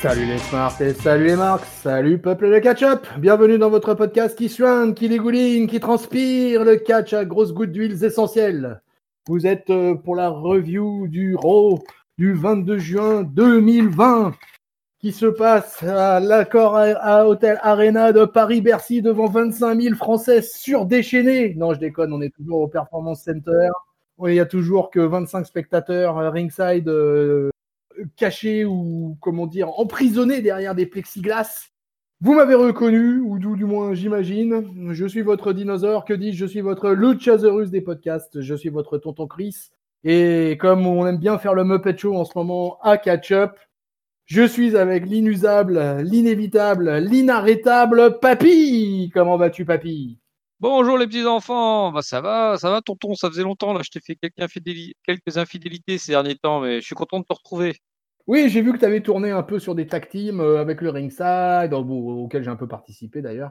Salut les Smarts et salut les Marks, salut peuple de catch-up. Bienvenue dans votre podcast qui suinte, qui dégouline, qui transpire le catch à grosses gouttes d'huiles essentielles. Vous êtes pour la review du Raw du 22 juin 2020 qui se passe à l'accord à Hôtel Arena de Paris-Bercy devant 25 000 Français surdéchaînés. Non, je déconne, on est toujours au Performance Center. Il y a toujours que 25 spectateurs ringside cachés ou, comment dire, emprisonnés derrière des plexiglas. Vous m'avez reconnu, ou du moins j'imagine. Je suis votre dinosaure, que dis-je, je suis votre Luchasaurus des podcasts, je suis votre tonton Chris. Et comme on aime bien faire le Muppet Show en ce moment à catch-up, je suis avec l'inusable, l'inévitable, l'inarrêtable Papy. Comment vas-tu, Papy ? Bonjour les petits enfants, bah ça va tonton, ça faisait longtemps là, je t'ai fait quelques infidélités ces derniers temps, mais je suis content de te retrouver. Oui, j'ai vu que tu avais tourné un peu sur des tag teams avec le Ringside, auquel j'ai un peu participé d'ailleurs,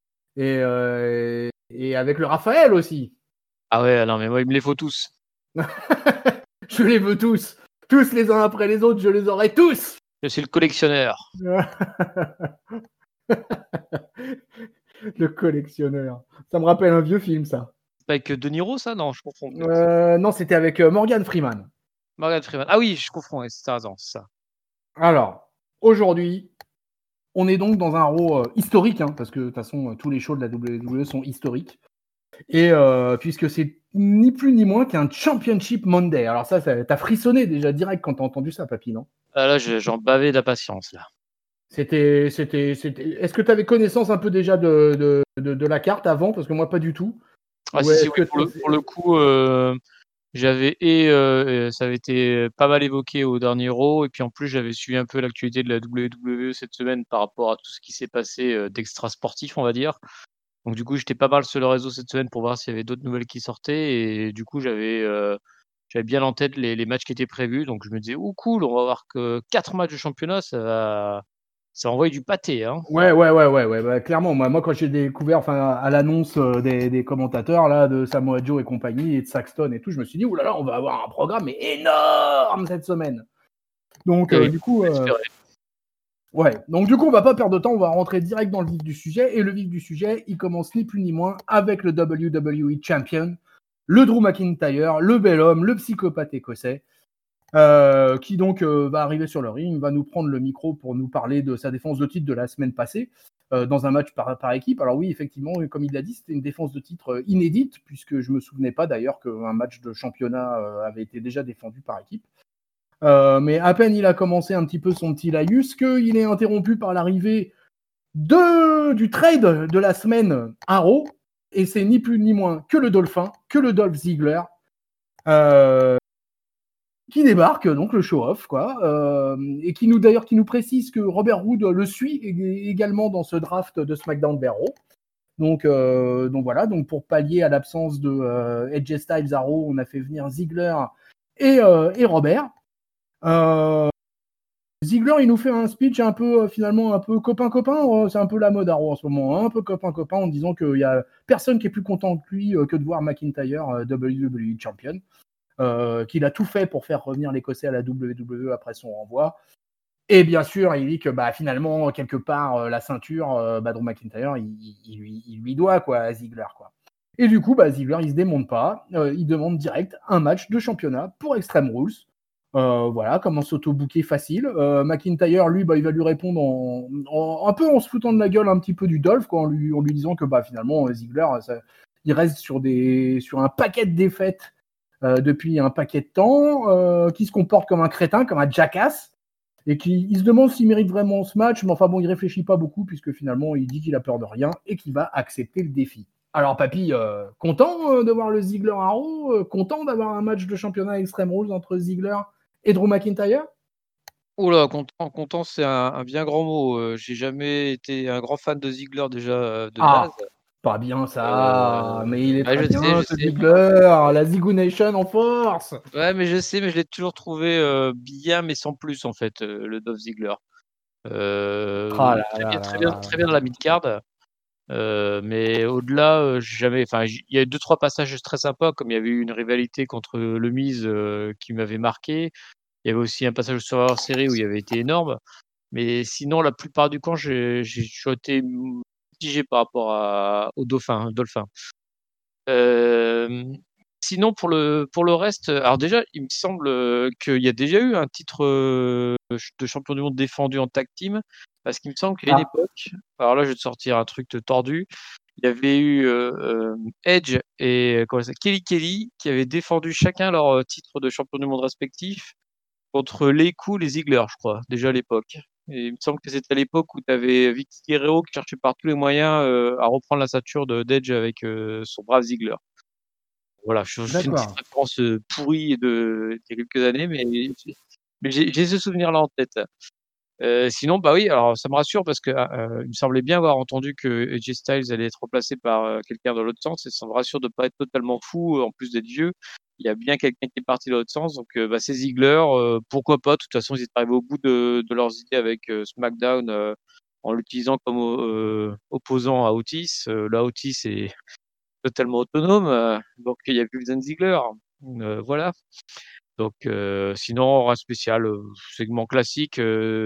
et avec le Raphaël aussi. Ah ouais, non mais moi il me les faut tous. Je les veux tous les uns après les autres, je les aurai tous. Je suis le collectionneur. Le collectionneur. Ça me rappelle un vieux film, ça. C'est pas avec De Niro ça? Non, je confonds. Non, c'était avec Morgan Freeman. Morgan Freeman. Ah oui, je confonds, c'est raison, c'est ça. Alors, aujourd'hui, on est donc dans un Raw historique, parce que de toute façon, tous les shows de la WWE sont historiques. Et puisque c'est ni plus ni moins qu'un Championship Monday. Alors ça t'as frissonné déjà direct quand t'as entendu ça, Papy, non? Ah là, j'en bavais d'impatience là. C'était. Est-ce que tu avais connaissance un peu déjà de la carte avant? Parce que moi, pas du tout. Ah Ouais, si, oui, pour le coup, ça avait été pas mal évoqué au dernier Raw, et puis en plus j'avais suivi un peu l'actualité de la WWE cette semaine par rapport à tout ce qui s'est passé d'extra sportif, on va dire. Donc du coup, j'étais pas mal sur le réseau cette semaine pour voir s'il y avait d'autres nouvelles qui sortaient, et du coup, j'avais bien en tête les matchs qui étaient prévus. Donc je me disais: «Oh cool, on va avoir que 4 matchs de championnat, ça va envoyer du pâté, hein». Ouais. Bah, clairement, moi, quand j'ai découvert, à l'annonce des commentateurs là, de Samoa Joe et compagnie, et de Saxton et tout, je me suis dit, oulala, on va avoir un programme mais énorme cette semaine. Donc, Et du coup, on va pas perdre de temps, on va rentrer direct dans le vif du sujet. Et le vif du sujet, il commence ni plus ni moins avec le WWE Champion, le Drew McIntyre, le bel homme, le psychopathe écossais, qui donc va arriver sur le ring, va nous prendre le micro pour nous parler de sa défense de titre de la semaine passée, dans un match par équipe. Alors oui, effectivement, comme il l'a dit, c'était une défense de titre inédite, puisque je me souvenais pas d'ailleurs qu'un match de championnat avait été déjà défendu par équipe. Mais à peine il a commencé un petit peu son petit laïus qu'il est interrompu par l'arrivée du trade de la semaine à Raw, et c'est ni plus ni moins que le Dolphin, que le Dolph Ziggler, qui débarque, donc le show-off, quoi, et qui nous précise que Robert Roode le suit également dans ce draft de SmackDown vers Raw. Donc voilà, donc pour pallier à l'absence de AJ Styles à Raw, on a fait venir Ziggler et Robert. Ziggler, il nous fait un speech un peu, finalement, un peu copain-copain. C'est un peu la mode à Raw en ce moment, hein, un peu copain-copain, en disant qu'il y a personne qui est plus content que lui que de voir McIntyre WWE Champion. Qu'il a tout fait pour faire revenir l'Écossais à la WWE après son renvoi. Et bien sûr, il dit que finalement, quelque part, la ceinture, Drew McIntyre, il lui doit, quoi, à Ziggler, quoi. Et du coup, Ziggler, il se démonte pas. Il demande direct un match de championnat pour Extreme Rules. Voilà, comme un s'auto-booker facile. McIntyre, lui, il va lui répondre un peu en se foutant de la gueule un petit peu du Dolph, quoi, en lui disant que finalement, Ziggler, il reste sur un paquet de défaites depuis un paquet de temps, qui se comporte comme un crétin, comme un jackass, et il se demande s'il mérite vraiment ce match, mais enfin bon, il réfléchit pas beaucoup, puisque finalement, il dit qu'il a peur de rien et qu'il va accepter le défi. Alors, Papy, content de voir le Ziggler à Raw, content d'avoir un match de championnat Extreme Rules entre Ziggler et Drew McIntyre? Oula, content, c'est un bien grand mot. J'ai jamais été un grand fan de Ziggler déjà de base. Pas bien ça, mais il est très je bien, ce sais. Ziggler, la Zigoo Nation en force. Ouais, mais je sais, mais je l'ai toujours trouvé bien, mais sans plus en fait, le Dolph Ziggler. Très bien dans la mid-card. Mais au-delà, jamais. Enfin, il y a 2-3 passages très sympas, comme il y avait eu une rivalité contre le Miz qui m'avait marqué. Il y avait aussi un passage sur Survivor Series où il avait été énorme. Mais sinon, la plupart du temps, j'ai été mitigé par rapport aux Dolphins. Sinon, pour le reste, alors déjà, il me semble qu'il y a déjà eu un titre de champion du monde défendu en tag team, parce qu'il me semble qu'à une époque, alors là, je vais te sortir un truc tordu, il y avait eu Edge et Kelly qui avaient défendu chacun leur titre de champion du monde respectif contre les Ziggler, je crois, déjà à l'époque. Et il me semble que c'était à l'époque où tu avais Vicky Guerrero qui cherchait par tous les moyens à reprendre la ceinture d'Edge avec son brave Ziggler. Voilà, je fais une petite D'accord. référence pourrie d'il y a quelques années, mais j'ai ce souvenir-là en tête. Sinon, bah oui, alors ça me rassure parce que il me semblait bien avoir entendu que AJ Styles allait être remplacé par quelqu'un dans l'autre sens, et ça me rassure de ne pas être totalement fou, en plus d'être vieux. Il y a bien quelqu'un qui est parti dans l'autre sens, donc bah, c'est Ziggler, pourquoi pas. De toute façon, ils étaient arrivés au bout de leurs idées avec SmackDown en l'utilisant comme opposant à Otis. Là, Otis est totalement autonome, donc il n'y a plus besoin de Ziggler. Voilà. Donc, sinon, rien spécial, segment classique,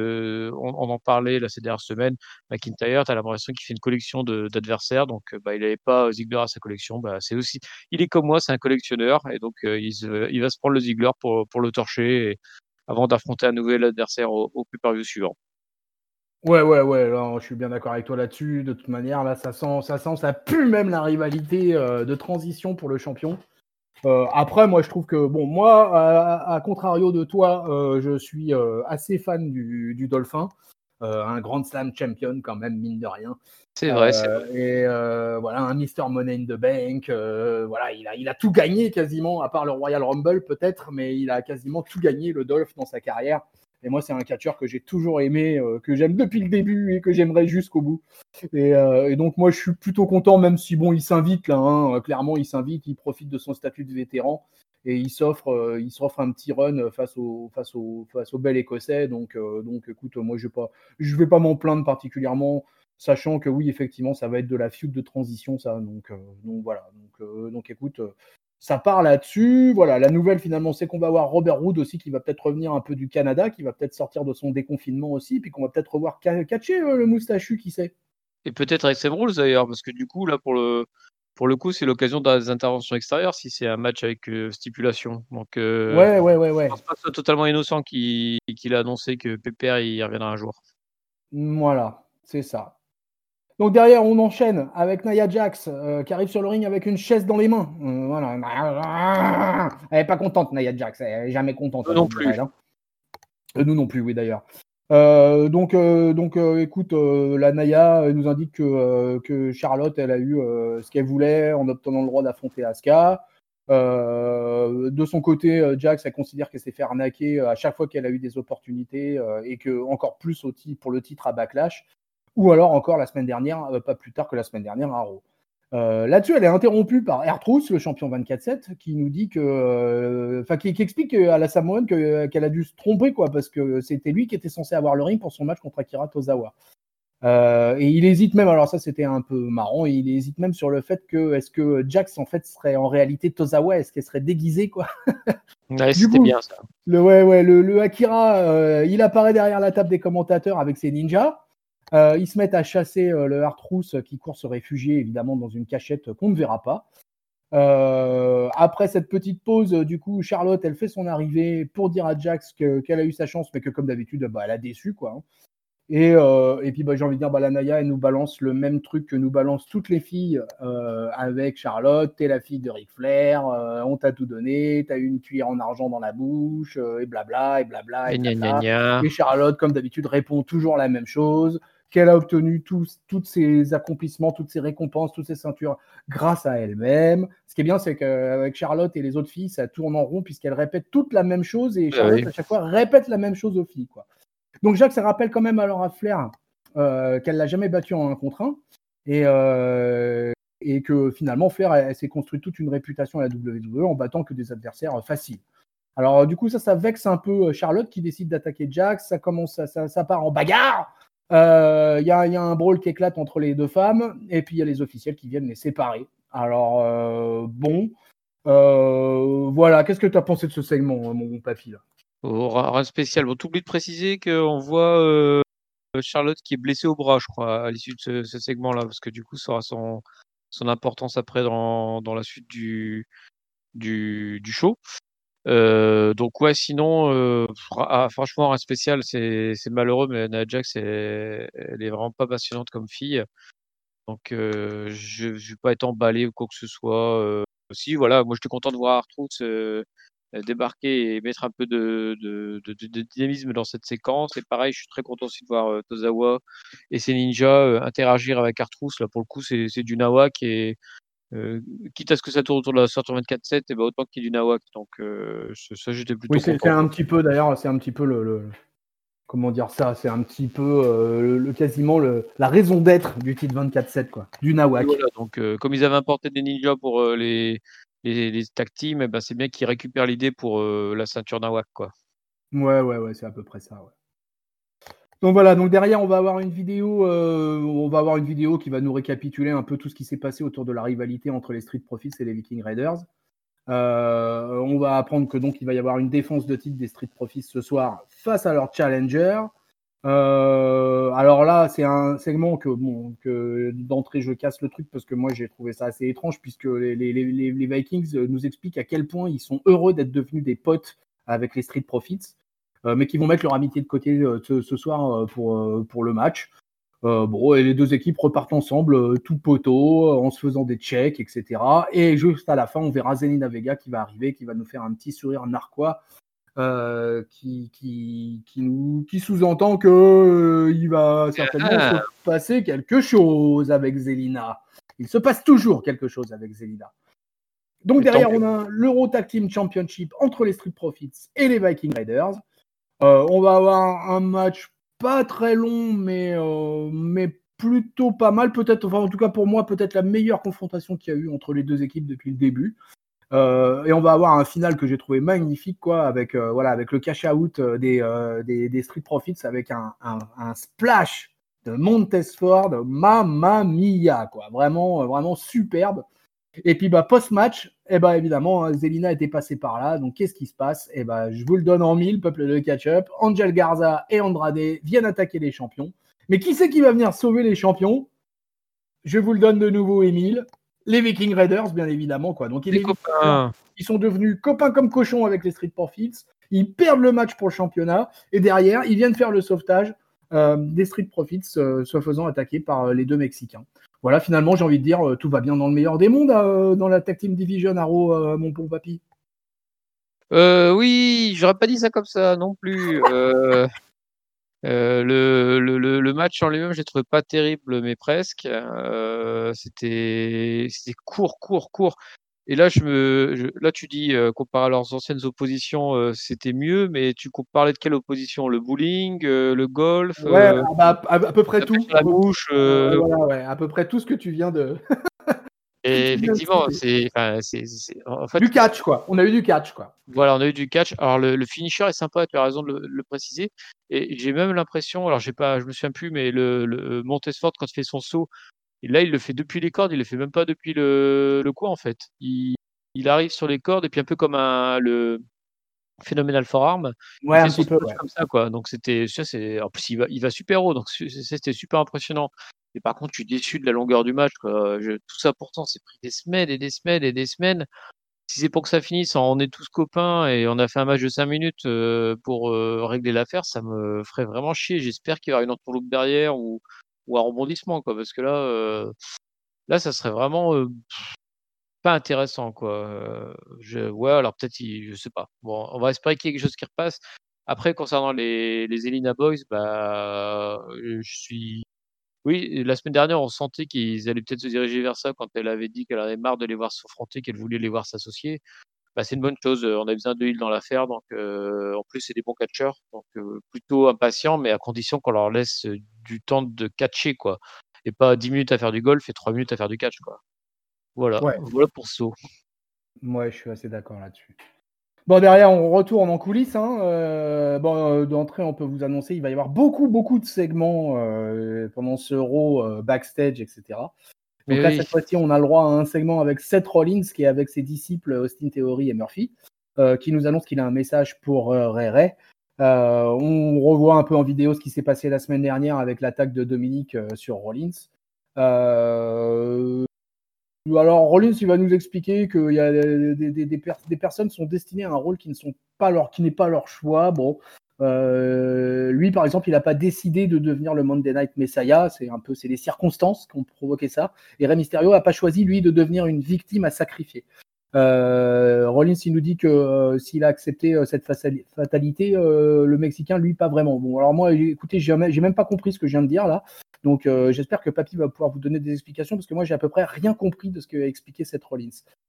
on en parlait là ces dernières semaines. McIntyre, tu as l'impression qu'il fait une collection d'adversaires, donc bah, il n'avait pas Ziggler à sa collection. Bah, il est comme moi, c'est un collectionneur, et donc il va se prendre le Ziggler pour le torcher avant d'affronter un nouvel adversaire au pay-per-view suivant. Ouais, là, je suis bien d'accord avec toi là-dessus. De toute manière, là, ça pue même la rivalité de transition pour le champion. Après, moi, je trouve que, bon, moi, à contrario de toi, je suis assez fan du Dolphin. Un Grand Slam champion, quand même, mine de rien. C'est vrai, c'est vrai. Et voilà, un Mr. Money in the Bank. Voilà, il a tout gagné quasiment, à part le Royal Rumble peut-être, mais il a quasiment tout gagné, le Dolph, dans sa carrière. Et moi, c'est un catcheur que j'ai toujours aimé, que j'aime depuis le début et que j'aimerais jusqu'au bout. Et donc, moi, je suis plutôt content, même si, bon, il s'invite là, hein, clairement, il s'invite, il profite de son statut de vétéran et il s'offre un petit run face au bel Écossais. Donc, écoute, moi, je vais pas m'en plaindre particulièrement, sachant que oui, effectivement, ça va être de la feud de transition, ça. Donc voilà. Donc écoute, ça part là-dessus. Voilà, la nouvelle finalement, c'est qu'on va avoir Robert Roode aussi qui va peut-être revenir un peu du Canada, qui va peut-être sortir de son déconfinement aussi, puis qu'on va peut-être revoir catcher le moustachu, qui sait. Et peut-être avec Seth Rollins d'ailleurs, parce que du coup, là, pour le coup, c'est l'occasion d'avoir des interventions extérieures si c'est un match avec stipulation. Donc, Ouais. je pense pas que ce soit totalement innocent qu'il a annoncé que Pépère il reviendra un jour. Voilà, c'est ça. Donc derrière, on enchaîne avec Nia Jax qui arrive sur le ring avec une chaise dans les mains. Voilà. Elle n'est pas contente, Nia Jax. Elle n'est jamais contente. Eux non plus. Nous non plus, oui, d'ailleurs. Écoute, la Naya nous indique que Charlotte, elle a eu ce qu'elle voulait en obtenant le droit d'affronter Asuka. De son côté, Jax, elle considère qu'elle s'est fait arnaquer à chaque fois qu'elle a eu des opportunités et que encore plus pour le titre à Backlash. Ou alors encore la semaine dernière, pas plus tard que la semaine dernière à Raw. Là-dessus, elle est interrompue par R-Truth, le champion 24/7, qui nous dit que, qui explique à la Samoan qu'elle a dû se tromper, quoi, parce que c'était lui qui était censé avoir le ring pour son match contre Akira Tozawa. Et il hésite même, alors ça c'était un peu marrant, il hésite même sur le fait que est-ce que Jax en fait serait en réalité Tozawa, est-ce qu'elle serait déguisée, quoi. Ouais, c'était bien ça. Le Akira, il apparaît derrière la table des commentateurs avec ses ninjas. Ils se mettent à chasser le Hart-Rousse qui court se réfugier évidemment dans une cachette qu'on ne verra pas. Après cette petite pause, du coup, Charlotte, elle fait son arrivée pour dire à Jax qu'elle a eu sa chance, mais que comme d'habitude, elle a déçu, quoi. Et puis j'ai envie de dire, la Naya, elle nous balance le même truc que nous balancent toutes les filles avec Charlotte. T'es la fille de Ric Flair, on t'a tout donné, t'as eu une cuillère en argent dans la bouche, et blabla, et blabla, et Gna, gna, blabla. gna. Et Charlotte, comme d'habitude, répond toujours la même chose, qu'elle a obtenu tous ses accomplissements, toutes ses récompenses, toutes ses ceintures grâce à elle-même. Ce qui est bien, c'est qu'avec Charlotte et les autres filles, ça tourne en rond puisqu'elles répètent toutes la même chose et Charlotte, Oui. à chaque fois, répète la même chose aux filles, quoi. Donc Jacques, ça rappelle quand même alors à Flair qu'elle l'a jamais battu en 1 contre 1 et que finalement Flair elle s'est construit toute une réputation à la WWE en battant que des adversaires faciles. Alors du coup ça vexe un peu Charlotte qui décide d'attaquer Jax, ça part en bagarre. Il y a un brawl qui éclate entre les deux femmes et puis il y a les officiels qui viennent les séparer. Alors voilà, qu'est-ce que tu as pensé de ce segment, mon papy là? Rien de spécial. Bon, t'oublies de préciser qu'on voit Charlotte qui est blessée au bras, je crois, à l'issue de ce segment-là, parce que du coup, ça aura son importance après dans la suite du show. Donc ouais, sinon, franchement, un spécial, c'est malheureux, mais Nia Jax, elle est vraiment pas passionnante comme fille. Donc je vais pas être emballé ou quoi que ce soit. Si, voilà, moi j'étais content de voir R-Truth débarquer et mettre un peu de dynamisme dans cette séquence. Et pareil, je suis très content aussi de voir Tozawa et ses ninjas interagir avec R-Truth. Là, pour le coup, c'est du Nawak et quitte à ce que ça tourne autour de la ceinture 24/7, et ben autant qu'il y ait du Nawak. Donc ça, j'étais plutôt content. C'est un petit peu, d'ailleurs, c'est un petit peu comment dire ça, c'est un petit peu quasiment la raison d'être du titre 24/7, quoi, du Nawak. Voilà, donc comme ils avaient importé des ninjas pour les tag teams, et ben c'est bien qu'ils récupèrent l'idée pour la ceinture Nawak, quoi. Ouais, c'est à peu près ça, ouais. Donc voilà, donc derrière on va avoir une vidéo qui va nous récapituler un peu tout ce qui s'est passé autour de la rivalité entre les Street Profits et les Viking Raiders. On va apprendre que donc il va y avoir une défense de titre des Street Profits ce soir face à leur challenger. Alors là, c'est un segment que d'entrée je casse le truc parce que moi j'ai trouvé ça assez étrange puisque les Vikings nous expliquent à quel point ils sont heureux d'être devenus des potes avec les Street Profits, mais qui vont mettre leur amitié de côté ce soir pour le match. Bon, et les deux équipes repartent ensemble, tout poteau, en se faisant des checks, etc. Et juste à la fin, on verra Zelina Vega qui va arriver, qui va nous faire un petit sourire narquois, qui sous-entend que il va certainement se passer quelque chose avec Zelina. Il se passe toujours quelque chose avec Zelina. Donc derrière, on a l'Euro Tag Team Championship entre les Street Profits et les Viking Raiders. On va avoir un match pas très long, mais plutôt pas mal. Peut-être, enfin en tout cas pour moi, peut-être la meilleure confrontation qu'il y a eu entre les deux équipes depuis le début. Et on va avoir un final que j'ai trouvé magnifique, quoi, avec le cash out des Street Profits, avec un splash de Montesford, mamma mia, quoi, vraiment superbe. Et puis post-match, évidemment, Zelina était passée par là. Donc qu'est-ce qui se passe? Je vous le donne en mille, peuple de catch-up. Angel Garza et Andrade viennent attaquer les champions. Mais qui c'est qui va venir sauver les champions? Je vous le donne de nouveau, Émile. Les Viking Raiders, bien évidemment, quoi. Donc ils sont devenus copains comme cochons avec les Street Profits. Ils perdent le match pour le championnat et derrière, ils viennent faire le sauvetage des Street Profits, se faisant attaquer par les deux Mexicains. Voilà, finalement, j'ai envie de dire, tout va bien dans le meilleur des mondes dans la Tag Team Division, Arrow, mon bon papy. Oui, j'aurais pas dit ça comme ça non plus. Le match en lui-même, j'ai trouvé pas terrible, mais presque. C'était court. Et là, là, tu dis comparé à leurs anciennes oppositions, c'était mieux, mais tu parlais de quelle opposition? Le bowling, le golf, Ouais, à peu près tout. la bouche. À peu près tout ce que tu viens de. Et effectivement, c'est en fait du catch, quoi. On a eu du catch, quoi. Voilà, on a eu du catch. Alors le finisher est sympa, tu as raison de le préciser. Et j'ai même l'impression, alors je me souviens plus, mais le Montesford quand il fait son saut, et là il le fait depuis les cordes, il le fait même pas depuis le quoi en fait. Il arrive sur les cordes et puis un peu comme le Phenomenal Forearm, ouais, il un fait son petit peu, splash comme ça quoi. Donc en plus il va super haut, donc c'était super impressionnant. Et par contre, je suis déçu de la longueur du match, quoi. Tout ça pourtant, c'est pris des semaines et des semaines et des semaines. Si c'est pour que ça finisse on est tous copains et on a fait un match de 5 minutes pour régler l'affaire, ça me ferait vraiment chier. J'espère qu'il y aura une entourloupe derrière ou un rebondissement, quoi, parce que là, ça serait vraiment pas intéressant, quoi. Ouais, alors peut-être, je sais pas. Bon, on va espérer qu'il y ait quelque chose qui repasse. Après, concernant les Elina Boys, oui, la semaine dernière, on sentait qu'ils allaient peut-être se diriger vers ça quand elle avait dit qu'elle avait marre de les voir s'affronter, qu'elle voulait les voir s'associer. C'est une bonne chose. On a besoin de heal dans l'affaire, donc en plus c'est des bons catcheurs, donc plutôt impatients, mais à condition qu'on leur laisse du temps de catcher, quoi, et pas 10 minutes à faire du golf et 3 minutes à faire du catch, quoi. Voilà, Ouais. voilà pour So. Ouais, je suis assez d'accord là-dessus. Bon, derrière, on retourne en coulisses. D'entrée, on peut vous annoncer, il va y avoir beaucoup de segments pendant ce Euro backstage, etc. Donc là, cette fois-ci, on a le droit à un segment avec Seth Rollins, qui est avec ses disciples Austin Theory et Murphy, qui nous annonce qu'il a un message pour Ray Ray. On revoit un peu en vidéo ce qui s'est passé la semaine dernière avec l'attaque de Dominic sur Rollins. Alors Rollins, il va nous expliquer qu'il y a des personnes sont destinées à un rôle qui n'est pas leur choix. Bon, lui par exemple, il n'a pas décidé de devenir le Monday Night Messiah. C'est les circonstances qui ont provoqué ça. Et Rey Mysterio n'a pas choisi lui de devenir une victime à sacrifier. Rollins, il nous dit que s'il a accepté cette fatalité, le Mexicain, lui, pas vraiment. Bon, alors moi, écoutez, j'ai même pas compris ce que je viens de dire là. Donc, j'espère que Papy va pouvoir vous donner des explications parce que moi, j'ai à peu près rien compris de ce qu'a expliqué cette Rollins.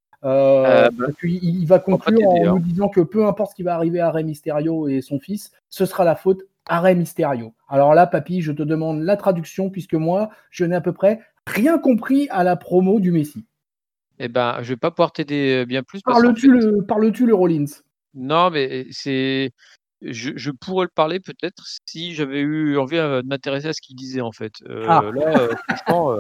Et puis, il va conclure en nous disant que peu importe ce qui va arriver à Rey Mysterio et son fils, ce sera la faute à Rey Mysterio. Alors là, Papy, je te demande la traduction puisque moi, je n'ai à peu près rien compris à la promo du Messi. Eh ben, je vais pas pouvoir t'aider bien plus. Parles-tu le Rollins? Non, mais je pourrais le parler peut-être si j'avais eu envie de m'intéresser à ce qu'il disait en fait. Là, franchement,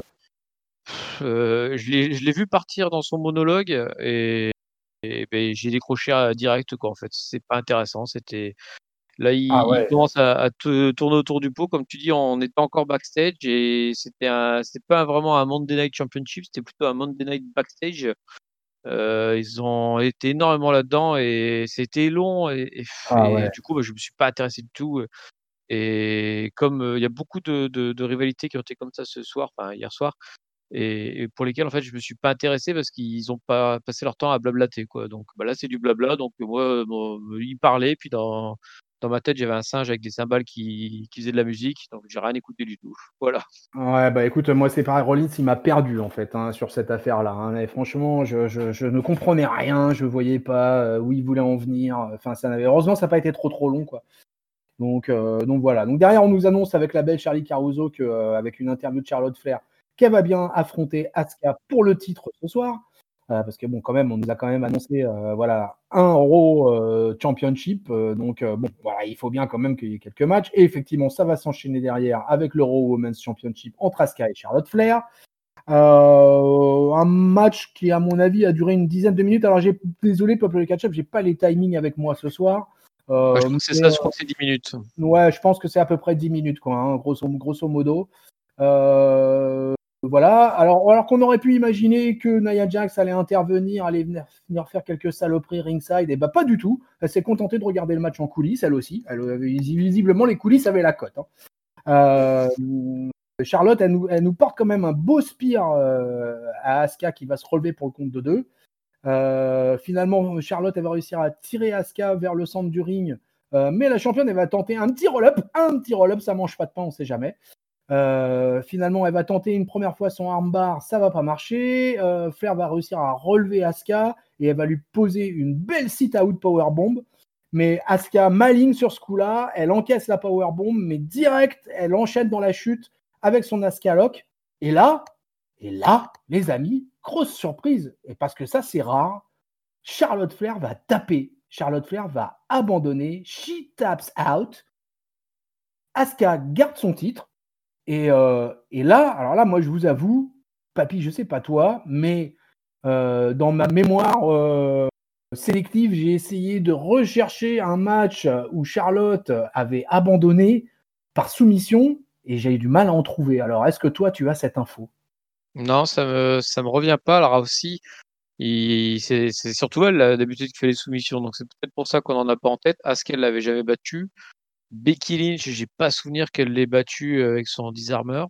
je l'ai vu partir dans son monologue et ben, j'ai décroché direct quoi en fait. C'est pas intéressant. Là, il commence à tourner autour du pot, comme tu dis, on n'était pas encore backstage et c'était pas vraiment un Monday Night Championship, c'était plutôt un Monday Night Backstage. Ils ont été énormément là-dedans et c'était long du coup, je me suis pas intéressé du tout. Et comme il y a beaucoup de rivalités qui ont été comme ça ce soir, enfin hier soir, et pour lesquelles en fait je me suis pas intéressé parce qu'ils ont pas passé leur temps à blablater quoi. Donc là c'est du blabla, donc moi ils parlaient, puis dans ma tête j'avais un singe avec des cymbales qui faisait de la musique, donc j'ai rien écouté du tout. Voilà. Ouais, bah écoute, moi c'est pareil, Rollins il m'a perdu en fait sur cette affaire-là. Et franchement, je ne comprenais rien, je voyais pas où il voulait en venir. Enfin, heureusement, ça n'a pas été trop long, quoi. Donc voilà. Donc derrière, on nous annonce avec la belle Charlie Caruso avec une interview de Charlotte Flair qu'elle va bien affronter Asuka pour le titre ce soir. Parce que bon, quand même, on nous a quand même annoncé un Raw Championship. Donc bon, voilà, il faut bien quand même qu'il y ait quelques matchs. Et effectivement, ça va s'enchaîner derrière avec le Raw Women's Championship entre Asuka et Charlotte Flair. Un match qui, à mon avis, a duré une dizaine de minutes. Alors, désolé, Peuple Catch-up, j'ai pas les timings avec moi ce soir. Je crois que c'est ça, je crois que c'est 10 minutes. Ouais, je pense que c'est à peu près 10 minutes, quoi, grosso modo. Voilà. Alors qu'on aurait pu imaginer que Nia Jax allait intervenir, allait venir faire quelques saloperies ringside, et bah pas du tout. Elle s'est contentée de regarder le match en coulisses, elle aussi. Visiblement, les coulisses avaient la cote. Charlotte, elle nous porte quand même un beau spear à Asuka qui va se relever pour le compte de 2. Finalement, Charlotte, elle va réussir à tirer Asuka vers le centre du ring. Mais la championne, elle va tenter un petit roll-up. Ça mange pas de pain, on sait jamais. Finalement, elle va tenter une première fois son armbar, ça va pas marcher. Flair va réussir à relever Asuka et elle va lui poser une belle sit-out powerbomb. Mais Asuka maligne sur ce coup-là, elle encaisse la powerbomb, mais direct, elle enchaîne dans la chute avec son Asuka Lock. Et là, les amis, grosse surprise, et parce que ça c'est rare, Charlotte Flair va taper. Charlotte Flair va abandonner. She taps out. Asuka garde son titre. Et là, alors là, moi, je vous avoue, Papy, je sais pas toi, mais dans ma mémoire sélective, j'ai essayé de rechercher un match où Charlotte avait abandonné par soumission et j'ai eu du mal à en trouver. Alors, est-ce que toi, tu as cette info? Non, ça me revient pas. Alors aussi, c'est surtout elle d'habitude qui fait les soumissions, donc c'est peut-être pour ça qu'on en a pas en tête. Asuka elle l'avait jamais battue. Becky Lynch, j'ai pas souvenir qu'elle l'ait battue avec son Disarmer,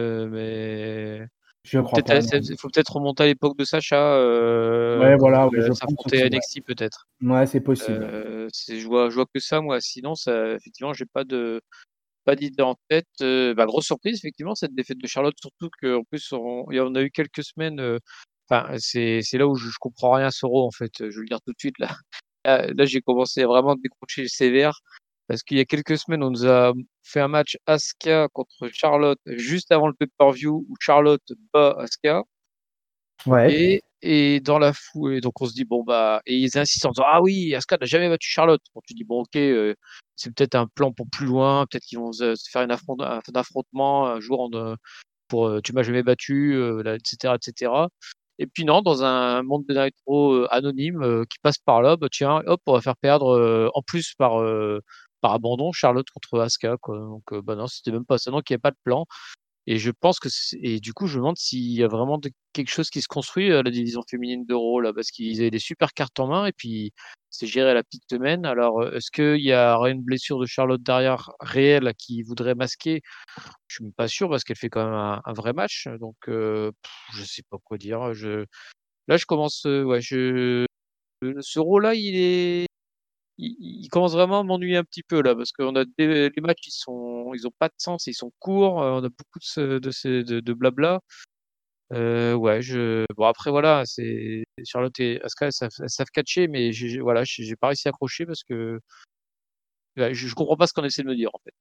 mais Je crois pas. faut peut-être remonter à l'époque de Sacha, Ouais, quand voilà, elle je pense s'affrontait à aussi. NXT peut-être. Ouais, c'est possible. Je vois que ça moi, sinon ça effectivement j'ai pas d'idée en tête. Grosse surprise effectivement cette défaite de Charlotte, surtout qu'en plus on a eu quelques semaines, enfin c'est là où je comprends rien à ce Raw en fait, je vais le dire tout de suite là. Là j'ai commencé à vraiment décrocher sévère. Parce qu'il y a quelques semaines, on nous a fait un match Asuka contre Charlotte juste avant le pay-per-view où Charlotte bat Asuka. Ouais. Et dans la foulée, donc on se dit bon bah et ils insistent en disant ah oui Asuka n'a jamais battu Charlotte. Bon tu dis bon ok c'est peut-être un plan pour plus loin, peut-être qu'ils vont se faire un affrontement un jour pour tu m'as jamais battu là, etc etc. Et puis non dans un monde de Nitro anonyme qui passe par là bah tiens hop on va faire perdre en plus par par abandon Charlotte contre Asuka, quoi. Donc, bah non, c'était même pas ça. Donc, il n'y avait pas de plan. Et je pense que et du coup, je me demande s'il y a vraiment quelque chose qui se construit à la division féminine de Raw, là, parce qu'ils avaient des super cartes en main et puis c'est géré à la petite semaine. Alors, est-ce qu'il y aura une blessure de Charlotte derrière réelle qui voudrait masquer? Je suis même pas sûr parce qu'elle fait quand même un vrai match. Donc, je sais pas quoi dire. Là, je commence, ouais, ce Raw-là, il commence vraiment à m'ennuyer un petit peu là parce qu'on a les matchs ils ont pas de sens, ils sont courts, on a beaucoup de blabla. Ouais, bon après voilà, c'est Charlotte et Asuka, elles savent catcher, mais voilà, j'ai pas réussi à accrocher parce que ouais, je comprends pas ce qu'on essaie de me dire en fait.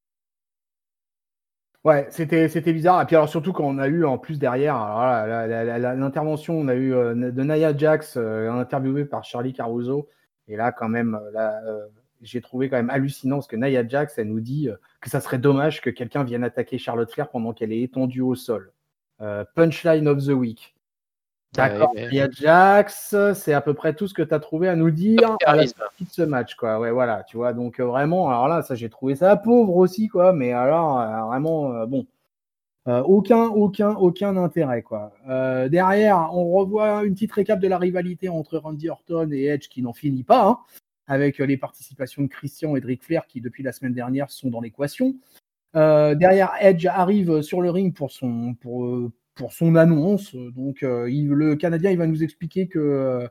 Ouais, c'était bizarre. Et puis alors surtout quand on a eu en plus derrière, alors là, l'intervention, on a eu de Nia Jax interviewée par Charlie Caruso. Et là quand même, j'ai trouvé quand même hallucinant parce que Nia Jax, elle nous dit que ça serait dommage que quelqu'un vienne attaquer Charlotte Flair pendant qu'elle est étendue au sol. Punchline of the week. Ouais, D'accord, mais Nia Jax, c'est à peu près tout ce que tu as trouvé à nous dire à la charisme. sortie de ce match, quoi. Ouais, voilà, tu vois. Donc vraiment, alors là, ça j'ai trouvé ça pauvre aussi, quoi. Mais alors vraiment, bon. Aucun intérêt, quoi. Derrière, on revoit une petite récap de la rivalité entre Randy Orton et Edge qui n'en finit pas, hein, avec les participations de Christian et de Ric Flair qui, depuis la semaine dernière, sont dans l'équation. Derrière, Edge arrive sur le ring pour son annonce. Donc, le Canadien, il va nous expliquer que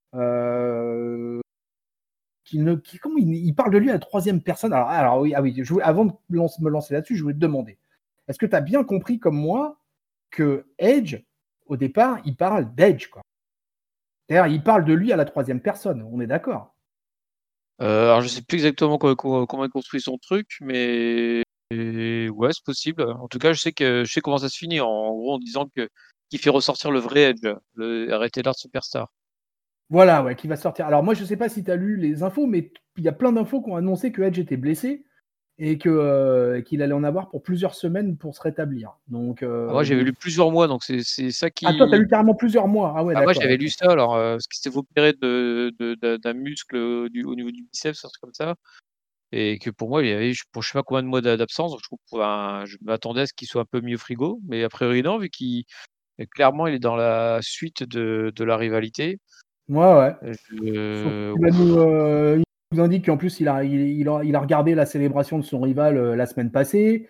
comment il parle de lui à la troisième personne. Alors oui, avant de me lancer là-dessus, je voulais te demander, est-ce que tu as bien compris comme moi que Edge, au départ, il parle d'Edge, quoi. C'est-à-dire, il parle de lui à la troisième personne, on est d'accord. Alors je sais plus exactement comment il construit son truc, mais ouais, c'est possible. En tout cas, je sais comment ça se finit, en gros, en disant qu'il fait ressortir le vrai Edge, le Rated R Superstar. Voilà, ouais, qui va sortir. Alors moi, je sais pas si tu as lu les infos, mais il y a plein d'infos qui ont annoncé que Edge était blessé et qu'il allait en avoir pour plusieurs semaines pour se rétablir. Donc, Moi, j'avais lu plusieurs mois, donc c'est ça toi, tu as qui. lu carrément plusieurs mois. Ah ouais, Ah, moi, d'accord. j'avais lu ça, alors, parce qu'il s'était opéré d'un muscle au niveau du biceps, un truc comme ça. Et que pour moi, il y avait, pour je sais pas combien de mois d'absence. Donc, je m'attendais à ce qu'il soit un peu mieux frigo. Mais a priori, non, vu clairement, il est dans la suite de la rivalité. Ouais, ouais. Sauf Je, qu'il il nous indique qu'en plus, il a regardé la célébration de son rival la semaine passée.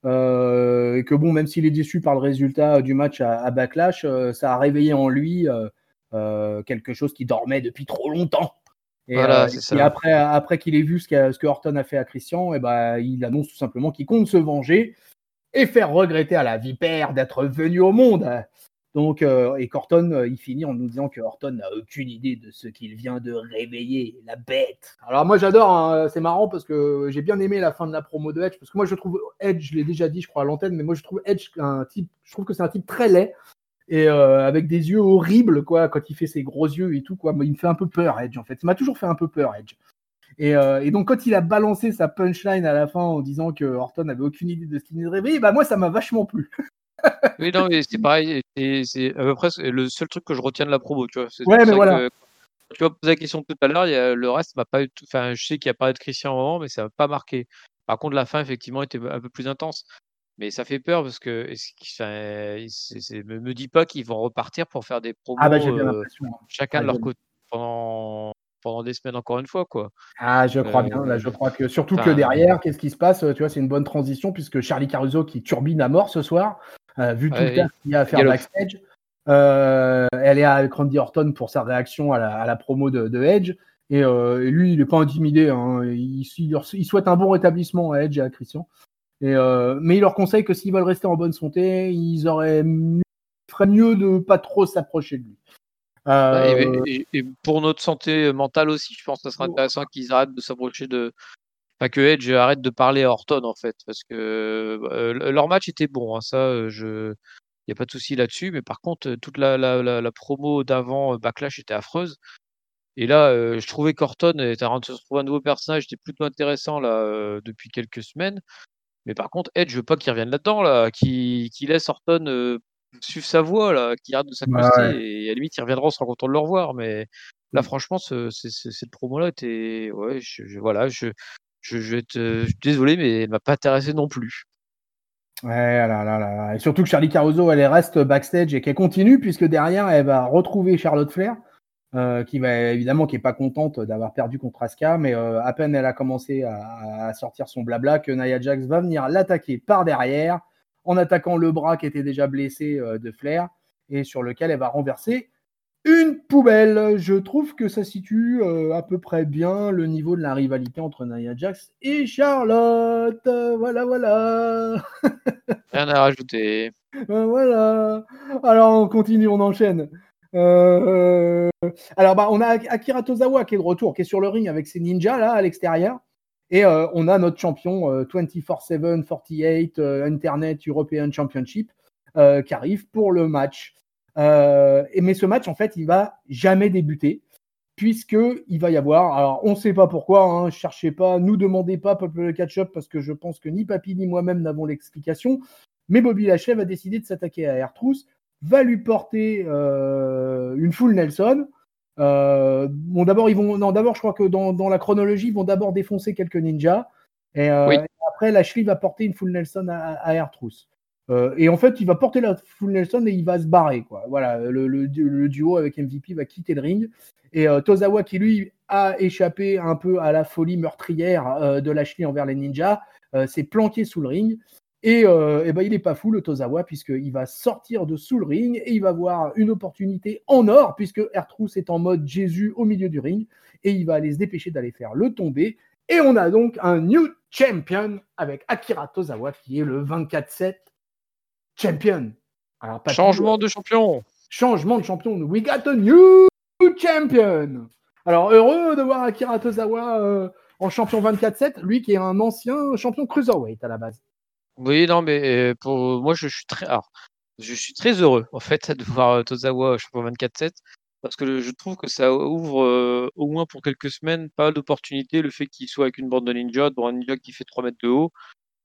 Et que bon, même s'il est déçu par le résultat du match à Backlash, ça a réveillé en lui quelque chose qui dormait depuis trop longtemps. voilà, c'est Et ça. après qu'il ait vu ce que Orton a fait à Christian, et ben, il annonce tout simplement qu'il compte se venger et faire regretter à la vipère d'être venu au monde. Donc, et qu'Orton, il finit en nous disant que Orton n'a aucune idée de ce qu'il vient de réveiller, la bête. Alors moi j'adore, hein, c'est marrant parce que j'ai bien aimé la fin de la promo de Edge, parce que moi je trouve Edge, je l'ai déjà dit je crois à l'antenne, mais moi je trouve Edge je trouve que c'est un type très laid, et avec des yeux horribles, quoi, quand il fait ses gros yeux et tout, quoi. Mais il me fait un peu peur, Edge, en fait. Il m'a toujours fait un peu peur, Edge. Et donc, quand il a balancé sa punchline à la fin en disant que Orton n'avait aucune idée de ce qu'il venait de réveiller, bah moi, ça m'a vachement plu. Oui, non, mais c'est pareil. C'est à peu près le seul truc que je retiens de la promo, tu vois. C'est Ouais, pour mais ça voilà. que tu m'as posé la question tout à l'heure, le reste m'a pas eu enfin, je sais qu'il y a parlé de Christian à un moment, mais ça m'a pas marqué. Par contre, la fin, effectivement, était un peu plus intense. Mais ça fait peur parce que enfin, me dis pas qu'ils vont repartir pour faire des Ah bah promos j'ai bien l'impression, hein. chacun Ah, de leur côté pendant des semaines encore une fois, quoi. je crois Euh, bien. Là, je crois que surtout que Enfin, derrière, qu'est-ce qui se passe? Tu vois, c'est une bonne transition puisque Charlie Caruso qui turbine à mort ce soir, vu tout le ouais, taf qu'il y a à ça faire galope. backstage. Elle est avec Randy Orton pour sa réaction à la promo de Edge. Et lui, il n'est pas intimidé, hein. Il souhaite un bon rétablissement à Edge et à Christian. Mais il leur conseille que s'ils veulent rester en bonne santé, ferait mieux de pas trop s'approcher de lui. Ouais, Euh, et pour notre santé mentale aussi, je pense que ça serait intéressant qu'ils arrêtent de s'approcher enfin, que Edge arrête de parler à Orton, en fait, parce que leur match était bon, hein, ça, il n'y a pas de souci là-dessus, mais par contre, toute la promo d'avant Backlash était affreuse. Et là, je trouvais qu'Orton était en train de se trouver un nouveau personnage, était plutôt intéressant là, depuis quelques semaines. Mais par contre, Edge, je veux pas qu'il revienne là-dedans, là, qu'il laisse Orton suivre sa voie, là, qu'il arrête de ouais. s'accoster. Et à la limite, ils reviendront, on sera content de le revoir. Mais là, franchement, cette promo-là était. Ouais, voilà, je suis désolé, mais elle m'a pas intéressé non plus. Ouais, là. Et surtout que Charlie Caruso, elle reste backstage et qu'elle continue, puisque derrière, elle va retrouver Charlotte Flair, qui est pas contente d'avoir perdu contre Asuka, mais à peine elle a commencé à sortir son blabla que Nia Jax va venir l'attaquer par derrière, en attaquant le bras qui était déjà blessé de Flair, et sur lequel elle va renverser une poubelle. Je trouve que ça situe à peu près bien le niveau de la rivalité entre Nia Jax et Charlotte. Voilà. Rien à rajouter. Voilà. Alors, on continue, on enchaîne. Alors, on a Akira Tozawa qui est de retour, qui est sur le ring avec ses ninjas là à l'extérieur. Et on a notre champion 24/7, 48 Internet European Championship qui arrive pour le match. Mais ce match, en fait, il va jamais débuter, puisqu'il va y avoir, alors on ne sait pas pourquoi, cherchez pas, nous demandez pas Popular Catch-up, parce que je pense que ni Papy ni moi-même n'avons l'explication, mais Bobby Lashley va décider de s'attaquer à R-Truth, va lui porter une full Nelson. D'abord, je crois que dans la chronologie, ils vont d'abord défoncer quelques ninjas, et après, Lashley va porter une full Nelson à R-Truth. Et en fait, il va porter la full Nelson et il va se barrer, quoi. Voilà, le duo avec MVP va quitter le ring. Et Tozawa, qui lui a échappé un peu à la folie meurtrière de Lashley envers les ninjas, s'est planqué sous le ring. Et il n'est pas fou, le Tozawa, puisqu'il va sortir de sous le ring et il va avoir une opportunité en or, puisque R-Truth est en mode Jésus au milieu du ring. Et il va aller se dépêcher d'aller faire le tombé. Et on a donc un new champion avec Akira Tozawa, qui est le 24/7 champion. Alors, changement de champion. Changement de champion. We got a new champion. Alors, heureux de voir Akira Tozawa en champion 24/7, lui qui est un ancien champion cruiserweight à la base. Oui, non, mais pour moi, je suis très heureux, en fait, de voir Tozawa champion 24/7, parce que je trouve que ça ouvre au moins pour quelques semaines pas mal d'opportunités. Le fait qu'il soit avec une bande de ninjas, dont un ninja qui fait 3 mètres de haut.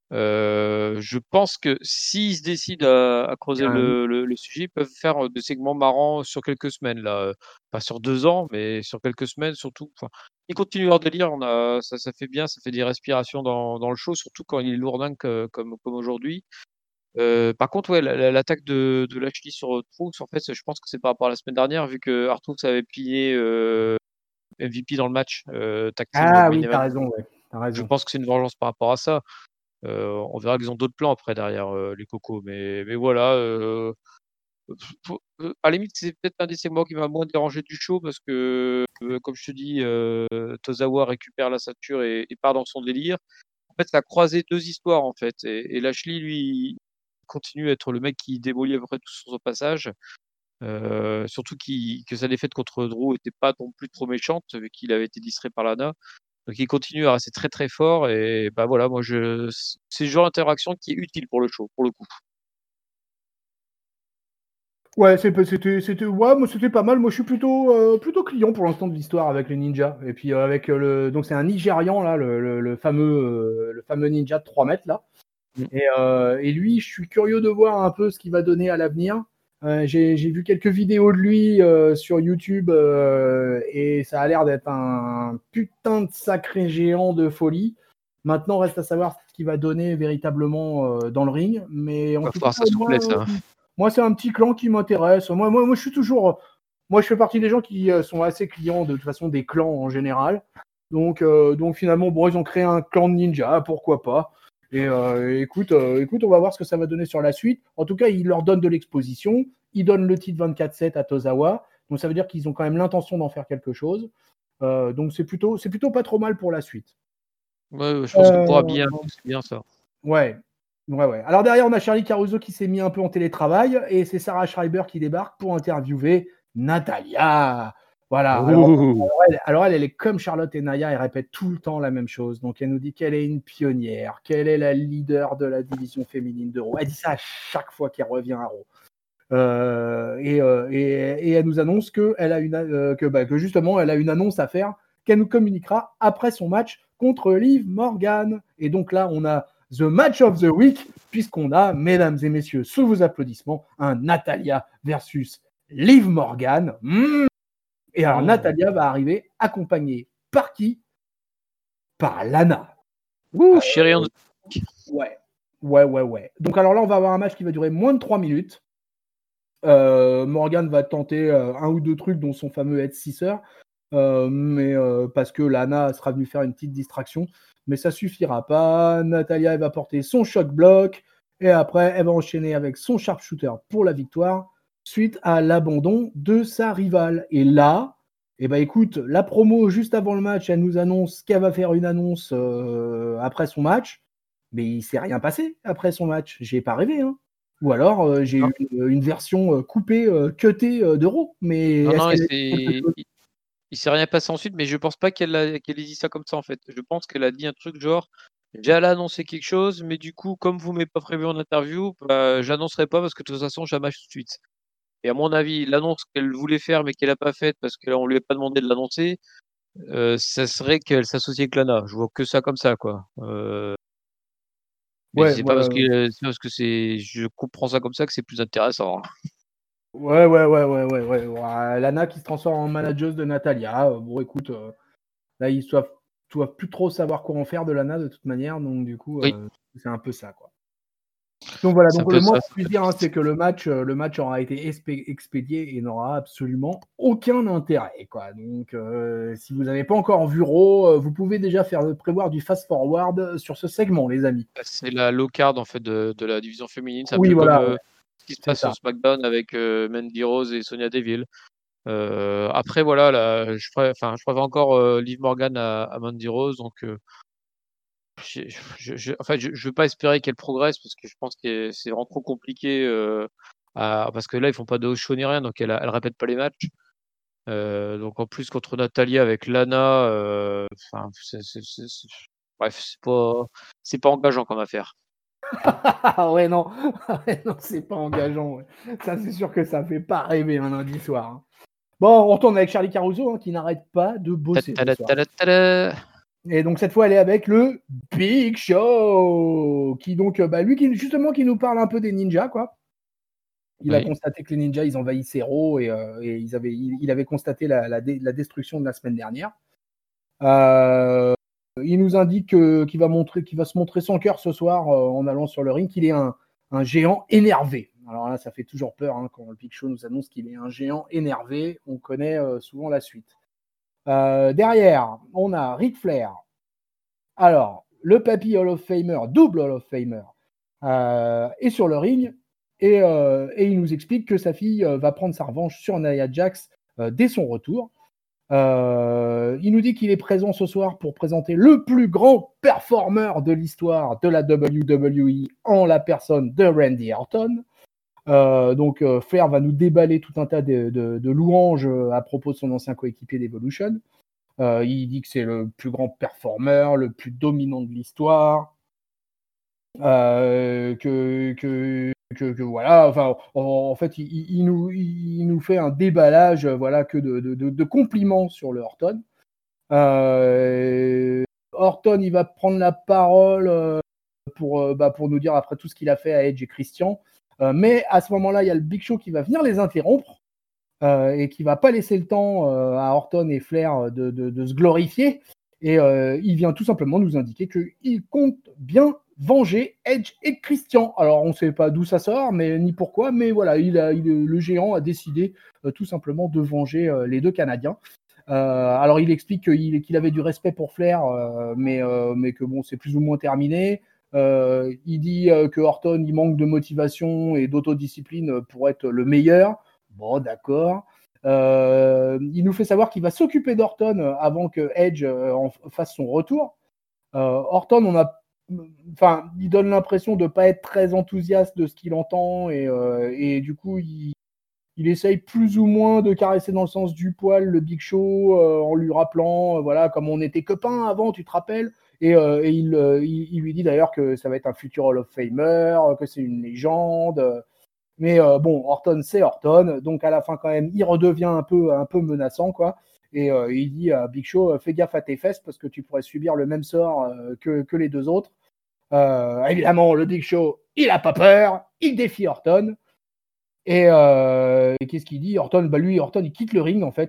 Je pense que s'ils se décident à creuser le sujet, ils peuvent faire des segments marrants sur quelques semaines, là, pas sur 2 ans, mais sur quelques semaines surtout. Enfin, ils continuent leur délire, ça fait bien, ça fait des respirations dans le show, surtout quand il est lourdingue comme aujourd'hui. Par contre, ouais, l'attaque de Lashley sur Truth, en fait, je pense que c'est par rapport à la semaine dernière, vu que R-Truth avait plié MVP dans le match tag team Ah oui, main t'as event. raison. Je pense que c'est une vengeance par rapport à ça. On verra qu'ils ont d'autres plans après derrière les cocos, mais voilà. À la limite, c'est peut-être un des segments qui m'a moins dérangé du show, parce que, comme je te dis, Tozawa récupère la ceinture et part dans son délire. En fait, ça a croisé 2 histoires, en fait, et Lashley, lui, continue à être le mec qui démolit à peu près tout sur son passage. Surtout que sa défaite contre Drew était pas non plus trop méchante, vu qu'il avait été distrait par Lana. Donc il continue à rester très très fort, et bah voilà, moi c'est le genre d'interaction qui est utile pour le show, pour le coup. Ouais, moi c'était pas mal. Moi, je suis plutôt client pour l'instant de l'histoire avec les ninjas. Et puis donc c'est un Nigérian là, le fameux ninja de 3 mètres là. Et lui, je suis curieux de voir un peu ce qu'il va donner à l'avenir. J'ai vu quelques vidéos de lui sur YouTube et ça a l'air d'être un putain de sacré géant de folie. Maintenant, reste à savoir ce qu'il va donner véritablement dans le ring. Mais en tout cas, moi, c'est un petit clan qui m'intéresse. Moi, je suis toujours. Moi, je fais partie des gens qui sont assez clients de toute façon des clans en général. Donc finalement, bon, ils ont créé un clan de ninja, pourquoi pas. Et écoute, on va voir ce que ça va donner sur la suite. En tout cas, ils leur donnent de l'exposition. Ils donnent le titre 24/7 à Tozawa. Donc ça veut dire qu'ils ont quand même l'intention d'en faire quelque chose. Donc c'est plutôt pas trop mal pour la suite. Ouais, je pense que pour habiller c'est bien ça. Ouais. Alors derrière, on a Charlie Caruso qui s'est mis un peu en télétravail et c'est Sarah Schreiber qui débarque pour interviewer Natalya. Voilà. Alors elle est comme Charlotte et Nia, elle répète tout le temps la même chose. Donc elle nous dit qu'elle est une pionnière, qu'elle est la leader de la division féminine de Raw. Elle dit ça à chaque fois qu'elle revient à Raw. Et elle nous annonce que justement elle a une annonce à faire qu'elle nous communiquera après son match contre Liv Morgan. Et donc là, on a The Match of the Week, puisqu'on a, mesdames et messieurs, sous vos applaudissements, un Natalya versus Liv Morgan. Et alors, Natalya va arriver accompagnée par qui ? Par Lana. Ouh, Chéri on Ouais. Donc alors là, on va avoir un match qui va durer moins de 3 minutes. Morgan va tenter un ou deux trucs, dont son fameux head scissor, mais parce que Lana sera venue faire une petite distraction, mais ça suffira pas. Natalya, elle va porter son shock block, et après, elle va enchaîner avec son sharpshooter pour la victoire, suite à l'abandon de sa rivale. Et là, eh ben écoute, la promo juste avant le match, elle nous annonce qu'elle va faire une annonce après son match, mais il s'est rien passé après son match. J'ai pas rêvé, hein. Ou alors j'ai eu une version coupée, cutée d'Euro. Mais Non, est-ce non, qu'elle a dit quelque chose? il s'est rien passé ensuite, mais je pense pas qu'elle ait dit ça comme ça en fait. Je pense qu'elle a dit un truc genre j'allais annoncer quelque chose, mais du coup, comme vous m'avez pas prévu en interview, bah, j'annoncerai pas parce que de toute façon, j'ai un match tout de suite. Et à mon avis, l'annonce qu'elle voulait faire mais qu'elle a pas faite parce qu'on lui a pas demandé de l'annoncer, ça serait qu'elle s'associe avec Lana. Je vois que ça comme ça, quoi. Mais Ouais, c'est pas ouais, parce que je comprends ça comme ça que c'est plus intéressant, hein. ouais. Ouais, Lana qui se transforme en manageuse de Natalia. Bon, écoute, là, ils doivent plus trop savoir quoi en faire de Lana de toute manière. Donc, du coup, Oui, c'est un peu ça, quoi. Donc voilà, c'est un donc le peu moins ça, qu'on c'est puisse pas dire, hein, triste. c'est que le match aura été expédié et n'aura absolument aucun intérêt, quoi. Donc, si vous n'avez pas encore vu Raw, vous pouvez déjà prévoir du fast-forward sur ce segment, les amis. Bah, c'est la low card en fait de la division féminine. C'est un Oui, peu comme voilà, ouais, ce qui se c'est passe ça. sur SmackDown avec Mandy Rose et Sonya Deville. Après voilà, là, je préfère encore Liv Morgan à Mandy Rose, donc en fait, je veux pas espérer qu'elle progresse parce que je pense que c'est vraiment trop compliqué parce que là ils font pas de host show ni rien, donc elle répète pas les matchs. Donc en plus contre Natalia avec Lana, enfin bref, c'est pas engageant comme affaire. Ouais, non. Ouais, non, c'est pas engageant. Ouais. Ça, c'est sûr que ça fait pas rêver un lundi soir, hein. Bon, on retourne avec Charlie Caruso, hein, qui n'arrête pas de Ta bosser ta ce da soir. ta da ta da! Et donc cette fois, elle est avec le Big Show, qui donc, lui, qui nous parle un peu des ninjas, quoi. Il a Oui. constaté que les ninjas, ils envahissaient Raw, et il avait constaté la destruction de la semaine dernière. Il nous indique qu'il va se montrer sans cœur ce soir en allant sur le ring, qu'il est un géant énervé. Alors là, ça fait toujours peur, hein, quand le Big Show nous annonce qu'il est un géant énervé. On connaît souvent la suite. Derrière, on a Ric Flair. Alors, le papy Hall of Famer, double Hall of Famer, est sur le ring, et il nous explique que sa fille va prendre sa revanche sur Nia Jax dès son retour. Il nous dit qu'il est présent ce soir pour présenter le plus grand performeur de l'histoire de la WWE en la personne de Randy Orton. Donc Flair va nous déballer tout un tas de louanges à propos de son ancien coéquipier d'Evolution. Il dit que c'est le plus grand performeur, le plus dominant de l'histoire, que voilà, enfin, en fait, il nous fait un déballage, voilà, que de compliments sur le Orton. Orton, il va prendre la parole pour nous dire après tout ce qu'il a fait à Edge et Christian. Mais à ce moment-là, il y a le Big Show qui va venir les interrompre et qui va pas laisser le temps à Orton et Flair de se glorifier. Et il vient tout simplement nous indiquer qu'il compte bien venger Edge et Christian. Alors on ne sait pas d'où ça sort, mais ni pourquoi, mais voilà, le géant a décidé tout simplement de venger les deux Canadiens. Alors il explique qu'il avait du respect pour Flair, mais que bon, c'est plus ou moins terminé. Il dit que Orton, il manque de motivation et d'autodiscipline pour être le meilleur. Bon, d'accord. Il nous fait savoir qu'il va s'occuper d'Orton avant que Edge fasse son retour. Orton, il donne l'impression de ne pas être très enthousiaste de ce qu'il entend, et du coup, il essaye plus ou moins de caresser dans le sens du poil le Big Show en lui rappelant, voilà, comme on était copains avant, tu te rappelles, et il lui dit d'ailleurs que ça va être un futur Hall of Famer, que c'est une légende. Mais bon, Orton, c'est Orton, donc à la fin quand même, il redevient un peu menaçant, quoi. Et il dit à Big Show, fais gaffe à tes fesses parce que tu pourrais subir le même sort que les deux autres. Évidemment, le Big Show, il a pas peur, il défie Orton. Et qu'est-ce qu'il dit, Orton, lui, Orton, il quitte le ring, en fait.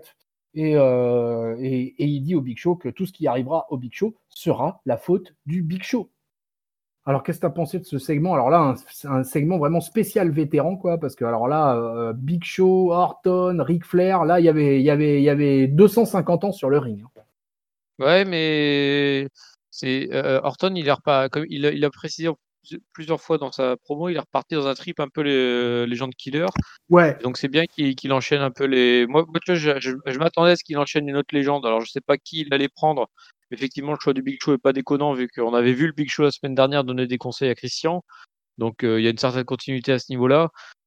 et il dit au Big Show que tout ce qui arrivera au Big Show sera la faute du Big Show. Alors, qu'est-ce que tu as pensé de ce segment? Alors là, un segment vraiment spécial vétéran, quoi, parce que alors là, Big Show, Orton, Ric Flair, là, il y avait 250 ans sur le ring. Ouais, mais Orton, il a précisé plusieurs fois dans sa promo, il est reparti dans un trip un peu les gens de Killer. Ouais. Donc c'est bien qu'il enchaîne un peu les. Moi tu vois, je m'attendais à ce qu'il enchaîne une autre légende. Alors je sais pas qui il allait prendre. Effectivement, le choix du Big Show est pas déconnant vu qu'on avait vu le Big Show la semaine dernière donner des conseils à Christian. Donc il y a une certaine continuité à ce niveau-là.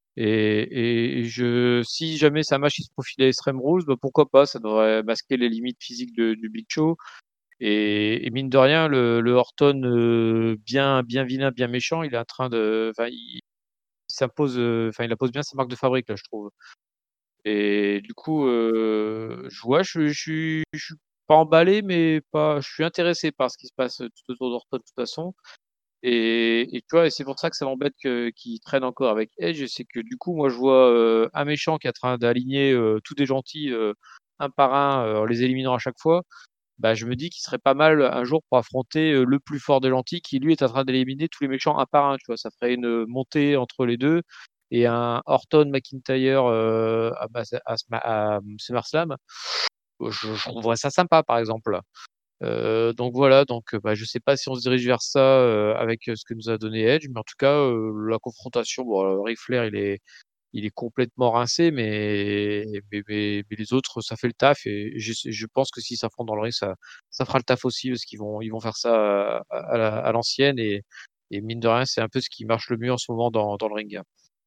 Si jamais ça match, il se profile à Extreme Rules, bah pourquoi pas, ça devrait masquer les limites physiques du Big Show. Et mine de rien, le Orton bien vilain, bien méchant, il est en train de. Enfin, il s'impose, enfin, il impose bien sa marque de fabrique, là, je trouve. Et du coup, je suis pas emballé, mais pas, je suis intéressé par ce qui se passe tout autour d'Orton de toute façon. Et tu vois, et c'est pour ça que ça m'embête qu'il traîne encore avec Edge, c'est que du coup, moi, je vois un méchant qui est en train d'aligner tous des gentils un par un en les éliminant à chaque fois. Bah, je me dis qu'il serait pas mal un jour pour affronter le plus fort des gentils qui lui est en train d'éliminer tous les méchants un par un, tu vois. Ça ferait une montée entre les deux et un Orton McIntyre à SummerSlam. Je trouverais ça sympa, par exemple. Donc voilà, bah, je sais pas si on se dirige vers ça avec ce que nous a donné Edge, mais en tout cas, la confrontation, bon, Ric Flair, il est complètement rincé, mais les autres, ça fait le taf. Et je pense que s'ils s'affrontent dans le ring, ça fera le taf aussi, parce ils vont faire ça à l'ancienne. Et mine de rien, c'est un peu ce qui marche le mieux en ce moment dans le ring.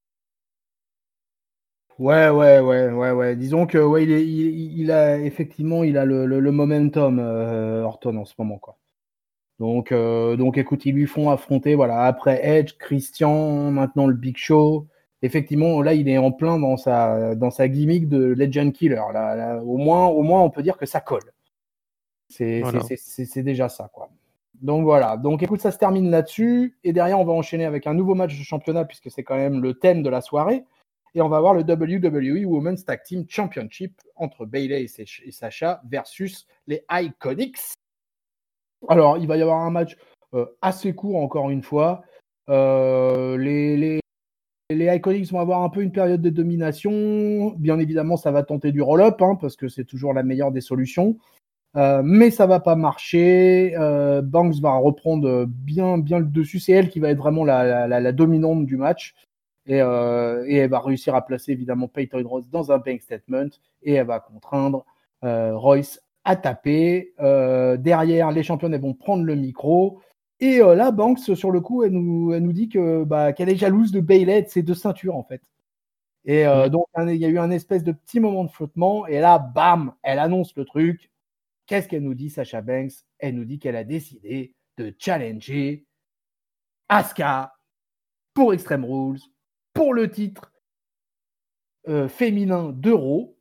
Ouais. Disons que ouais, il a effectivement il a le momentum Orton en ce moment, quoi. Donc écoute, ils lui font affronter, voilà, après Edge, Christian, maintenant le Big Show. Effectivement, là, il est en plein dans sa gimmick de Legend Killer. Là, au moins, on peut dire que ça colle. Voilà. C'est déjà ça, quoi. Donc voilà. Donc écoute, ça se termine là-dessus. Et derrière, on va enchaîner avec un nouveau match de championnat, puisque c'est quand même le thème de la soirée. Et on va voir le WWE Women's Tag Team Championship entre Bayley et Sasha versus les Iconics. Alors, il va y avoir un match assez court, encore une fois. Les Iconics vont avoir un peu une période de domination. Bien évidemment, ça va tenter du roll-up, hein, parce que c'est toujours la meilleure des solutions. Mais ça va pas marcher. Banks va reprendre bien le dessus. C'est elle qui va être vraiment la dominante du match. Et elle va réussir à placer évidemment Peyton Royce dans un bank statement. Et elle va contraindre Royce à taper. Derrière, les championnes elles vont prendre le micro. Et là, Banks, sur le coup, elle nous dit qu'elle est jalouse de Bayley et de ses deux ceintures, en fait. Et donc, il y a eu un espèce de petit moment de flottement. Et là, bam, elle annonce le truc. Qu'est-ce qu'elle nous dit, Sasha Banks? Elle nous dit qu'elle a décidé de challenger Asuka pour Extreme Rules, pour le titre féminin d'Euro.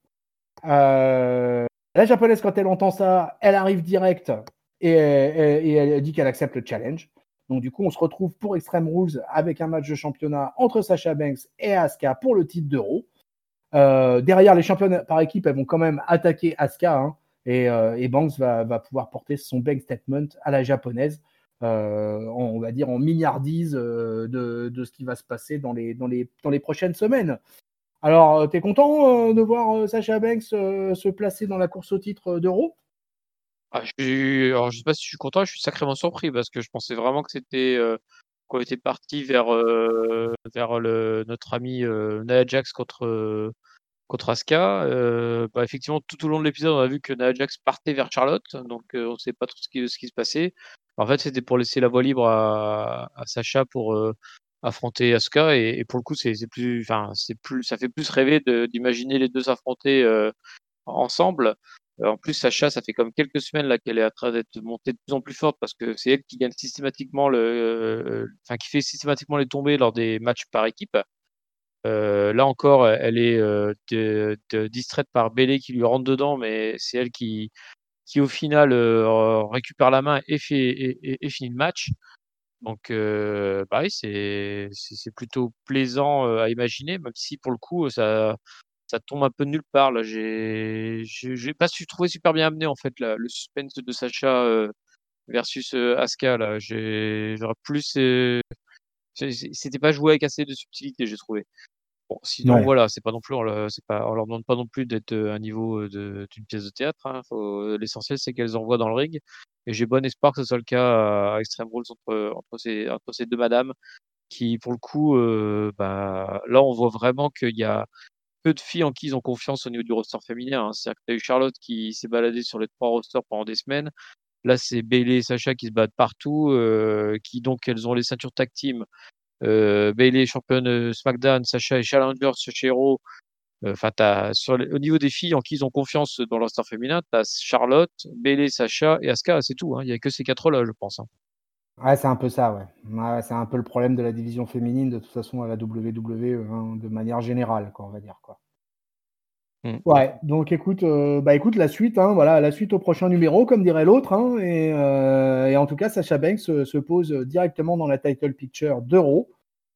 La japonaise, quand elle entend ça, elle arrive direct et elle dit qu'elle accepte le challenge. Donc du coup, on se retrouve pour Extreme Rules avec un match de championnat entre Sasha Banks et Asuka pour le titre d'Euro. Derrière, les championnes par équipe, elles vont quand même attaquer Asuka, hein, et Banks va pouvoir porter son bank statement à la japonaise, on va dire en milliardise de ce qui va se passer dans les prochaines semaines. Alors, t'es content de voir Sasha Banks se placer dans la course au titre d'Euro? Alors, je sais pas si je suis content, je suis sacrément surpris parce que je pensais vraiment que c'était qu'on était parti vers notre ami Nia Jax contre Asuka. Bah, effectivement, tout au long de l'épisode, on a vu que Nia Jax partait vers Charlotte, donc on ne sait pas trop ce qui se passait. En fait, c'était pour laisser la voie libre à Sacha pour affronter Asuka, et pour le coup, ça fait plus rêver d'imaginer les deux s'affronter ensemble. En plus, Sacha, ça fait comme quelques semaines là qu'elle est en train d'être montée de plus en plus forte parce que c'est elle qui gagne systématiquement qui fait systématiquement les tombées lors des matchs par équipe. Là encore, elle est distraite par Bayley qui lui rentre dedans, mais c'est elle qui au final récupère la main et finit le match. Donc, bah oui, c'est plutôt plaisant à imaginer, même si pour le coup, ça ça tombe un peu de nulle part là. J'ai pas trouvé super bien amené en fait le suspense de Sacha versus Asuka là. J'aurais plus. C'était pas joué avec assez de subtilité, j'ai trouvé. Bon, sinon Ouais. voilà, c'est pas non plus, on leur demande pas non plus d'être à un niveau d'une pièce de théâtre. Hein. L'essentiel c'est qu'elles envoient dans le ring. Et j'ai bon espoir que ce soit le cas à Extreme Rules entre ces deux madames qui, pour le coup, là on voit vraiment qu'il y a peu de filles en qui ils ont confiance au niveau du roster féminin. Hein. C'est-à-dire que tu as eu Charlotte qui s'est baladée sur les 3 rosters pendant des semaines. Là, c'est Bayley et Sacha qui se battent partout, qui donc elles ont les ceintures tag team. Bayley championne SmackDown, Sacha est challenger chez Raw. Enfin, au niveau des filles en qui ils ont confiance dans leur roster féminin, tu as Charlotte, Bayley, Sacha et Asuka, c'est tout. Hein. Il n'y a que ces 4-là, je pense. Hein. Ouais, c'est un peu ça, ouais. Ouais, c'est un peu le problème de la division féminine, de toute façon, à la WWE, hein, de manière générale, quoi, on va dire, quoi. Ouais, donc écoute, la suite, hein, voilà, la suite au prochain numéro, comme dirait l'autre, hein, et en tout cas, Sasha Banks se pose directement dans la title picture d'Euro.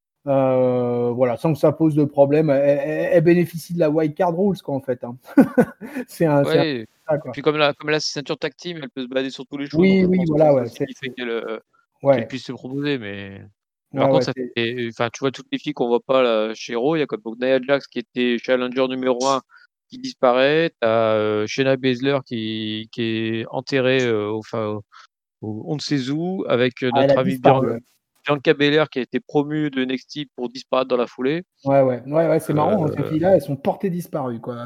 Voilà, sans que ça pose de problème. Elle bénéficie de la wild card rules, quoi, en fait. Hein. Ouais. ça, quoi. Puis comme là, c'est ceinture tag team, elle peut se balader sur tous les shows. Oui, Donc je oui, pense voilà, que ouais. c'est ce qui fait qu'elle Ouais, puisse se proposer. Mais ouais, par ouais, contre, enfin, tu vois toutes les filles qu'on voit pas là, chez Raw, il y a comme donc Nia Jax qui était challenger numéro 1 qui disparaît. T'as Shayna Baszler qui est enterrée on ne sait où avec elle notre a ami disparu. Ouais. Bianca Belair qui a été promue de NXT pour disparaître dans la foulée. Ouais, c'est marrant, hein, ces filles-là, elles sont portées disparues, quoi.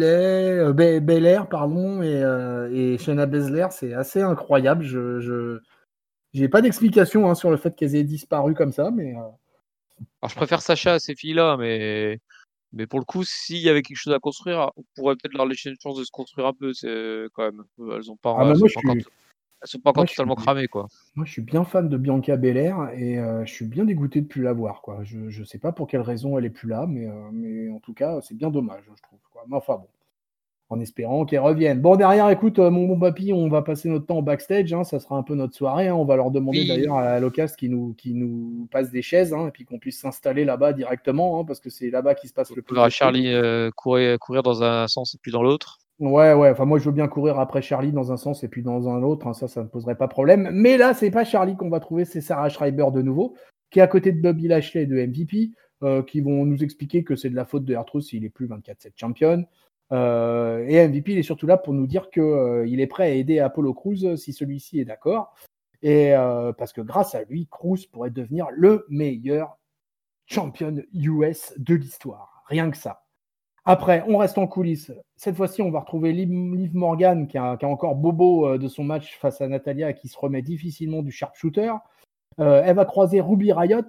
Belair, pardon, et Shayna Baszler, c'est assez incroyable. J'ai pas d'explication, hein, sur le fait qu'elles aient disparu comme ça, mais. Alors je préfère Sacha à ces filles-là, mais pour le coup, s'il y avait quelque chose à construire, on pourrait peut-être leur laisser une chance de se construire un peu. C'est quand même, elles sont pas, Ah, bah, elles sont pas encore moi, totalement cramées, quoi. Moi, je suis bien fan de Bianca Belair et je suis bien dégoûté de plus la voir, quoi. Je sais pas pour quelle raison elle est plus là, mais en tout cas, c'est bien dommage, je trouve, quoi. Mais enfin bon, en espérant qu'elle revienne. Bon, derrière, écoute, mon bon papy, on va passer notre temps au backstage, hein, ça sera un peu notre soirée, hein. On va leur demander d'ailleurs à Locast qui nous passe des chaises, hein, et puis qu'on puisse s'installer là-bas directement, hein, parce que c'est là-bas qu'il se passe le On plus verra de choses. Charlie courir dans un sens et puis dans l'autre. Ouais, enfin moi je veux bien courir après Charlie dans un sens et puis dans un autre, hein, ça ne poserait pas problème. Mais là, c'est pas Charlie qu'on va trouver, c'est Sarah Schreiber de nouveau, qui est à côté de Bobby Lashley et de MVP, qui vont nous expliquer que c'est de la faute de R-Truth s'il est plus 24/7 champion. Et MVP, il est surtout là pour nous dire qu'il est prêt à aider Apollo Crews si celui-ci est d'accord. Et parce que grâce à lui, Crews pourrait devenir le meilleur champion US de l'histoire. Rien que ça. Après, on reste en coulisses. Cette fois-ci, on va retrouver Liv Morgan qui a encore bobo de son match face à Natalia et qui se remet difficilement du sharpshooter. Elle va croiser Ruby Riott.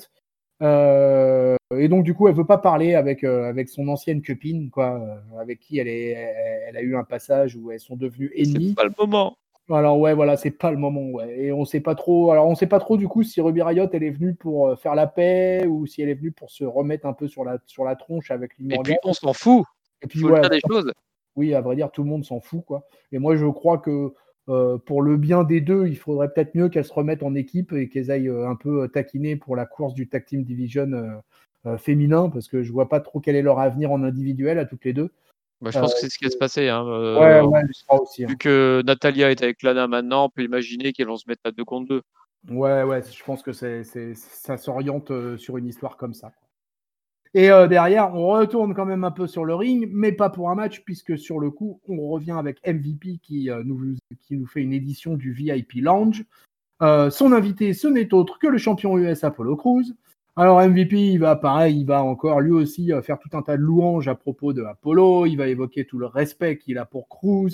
Et donc, du coup, elle ne veut pas parler avec son ancienne copine, quoi, avec qui elle a eu un passage où elles sont devenues ennemies. C'est pas le moment. Alors ouais, voilà, c'est pas le moment, ouais. Et on sait pas trop. Alors on sait pas trop du coup si Ruby Riott elle est venue pour faire la paix ou si elle est venue pour se remettre un peu sur la tronche avec Liv Morgan. Et puis on s'en fout. Et puis faut le dire des choses. Oui, à vrai dire, tout le monde s'en fout, quoi. Et moi, je crois que pour le bien des deux, il faudrait peut-être mieux qu'elles se remettent en équipe et qu'elles aillent un peu taquiner pour la course du Tag Team Division féminin, parce que je vois pas trop quel est leur avenir en individuel à toutes les deux. Bah, je pense que c'est ce qui va se passer. Hein. Ouais, je crois aussi. Vu que Natalia est avec Lana maintenant, on peut imaginer qu'elles vont se mettre à 2 contre 2. Ouais, je pense que ça s'oriente sur une histoire comme ça, quoi. Et derrière, on retourne quand même un peu sur le ring, mais pas pour un match, puisque sur le coup, on revient avec MVP qui nous fait une édition du VIP Lounge. Son invité, ce n'est autre que le champion US Apollo Crews. Alors MVP, il va encore lui aussi faire tout un tas de louanges à propos de Apollo. Il va évoquer tout le respect qu'il a pour Crews.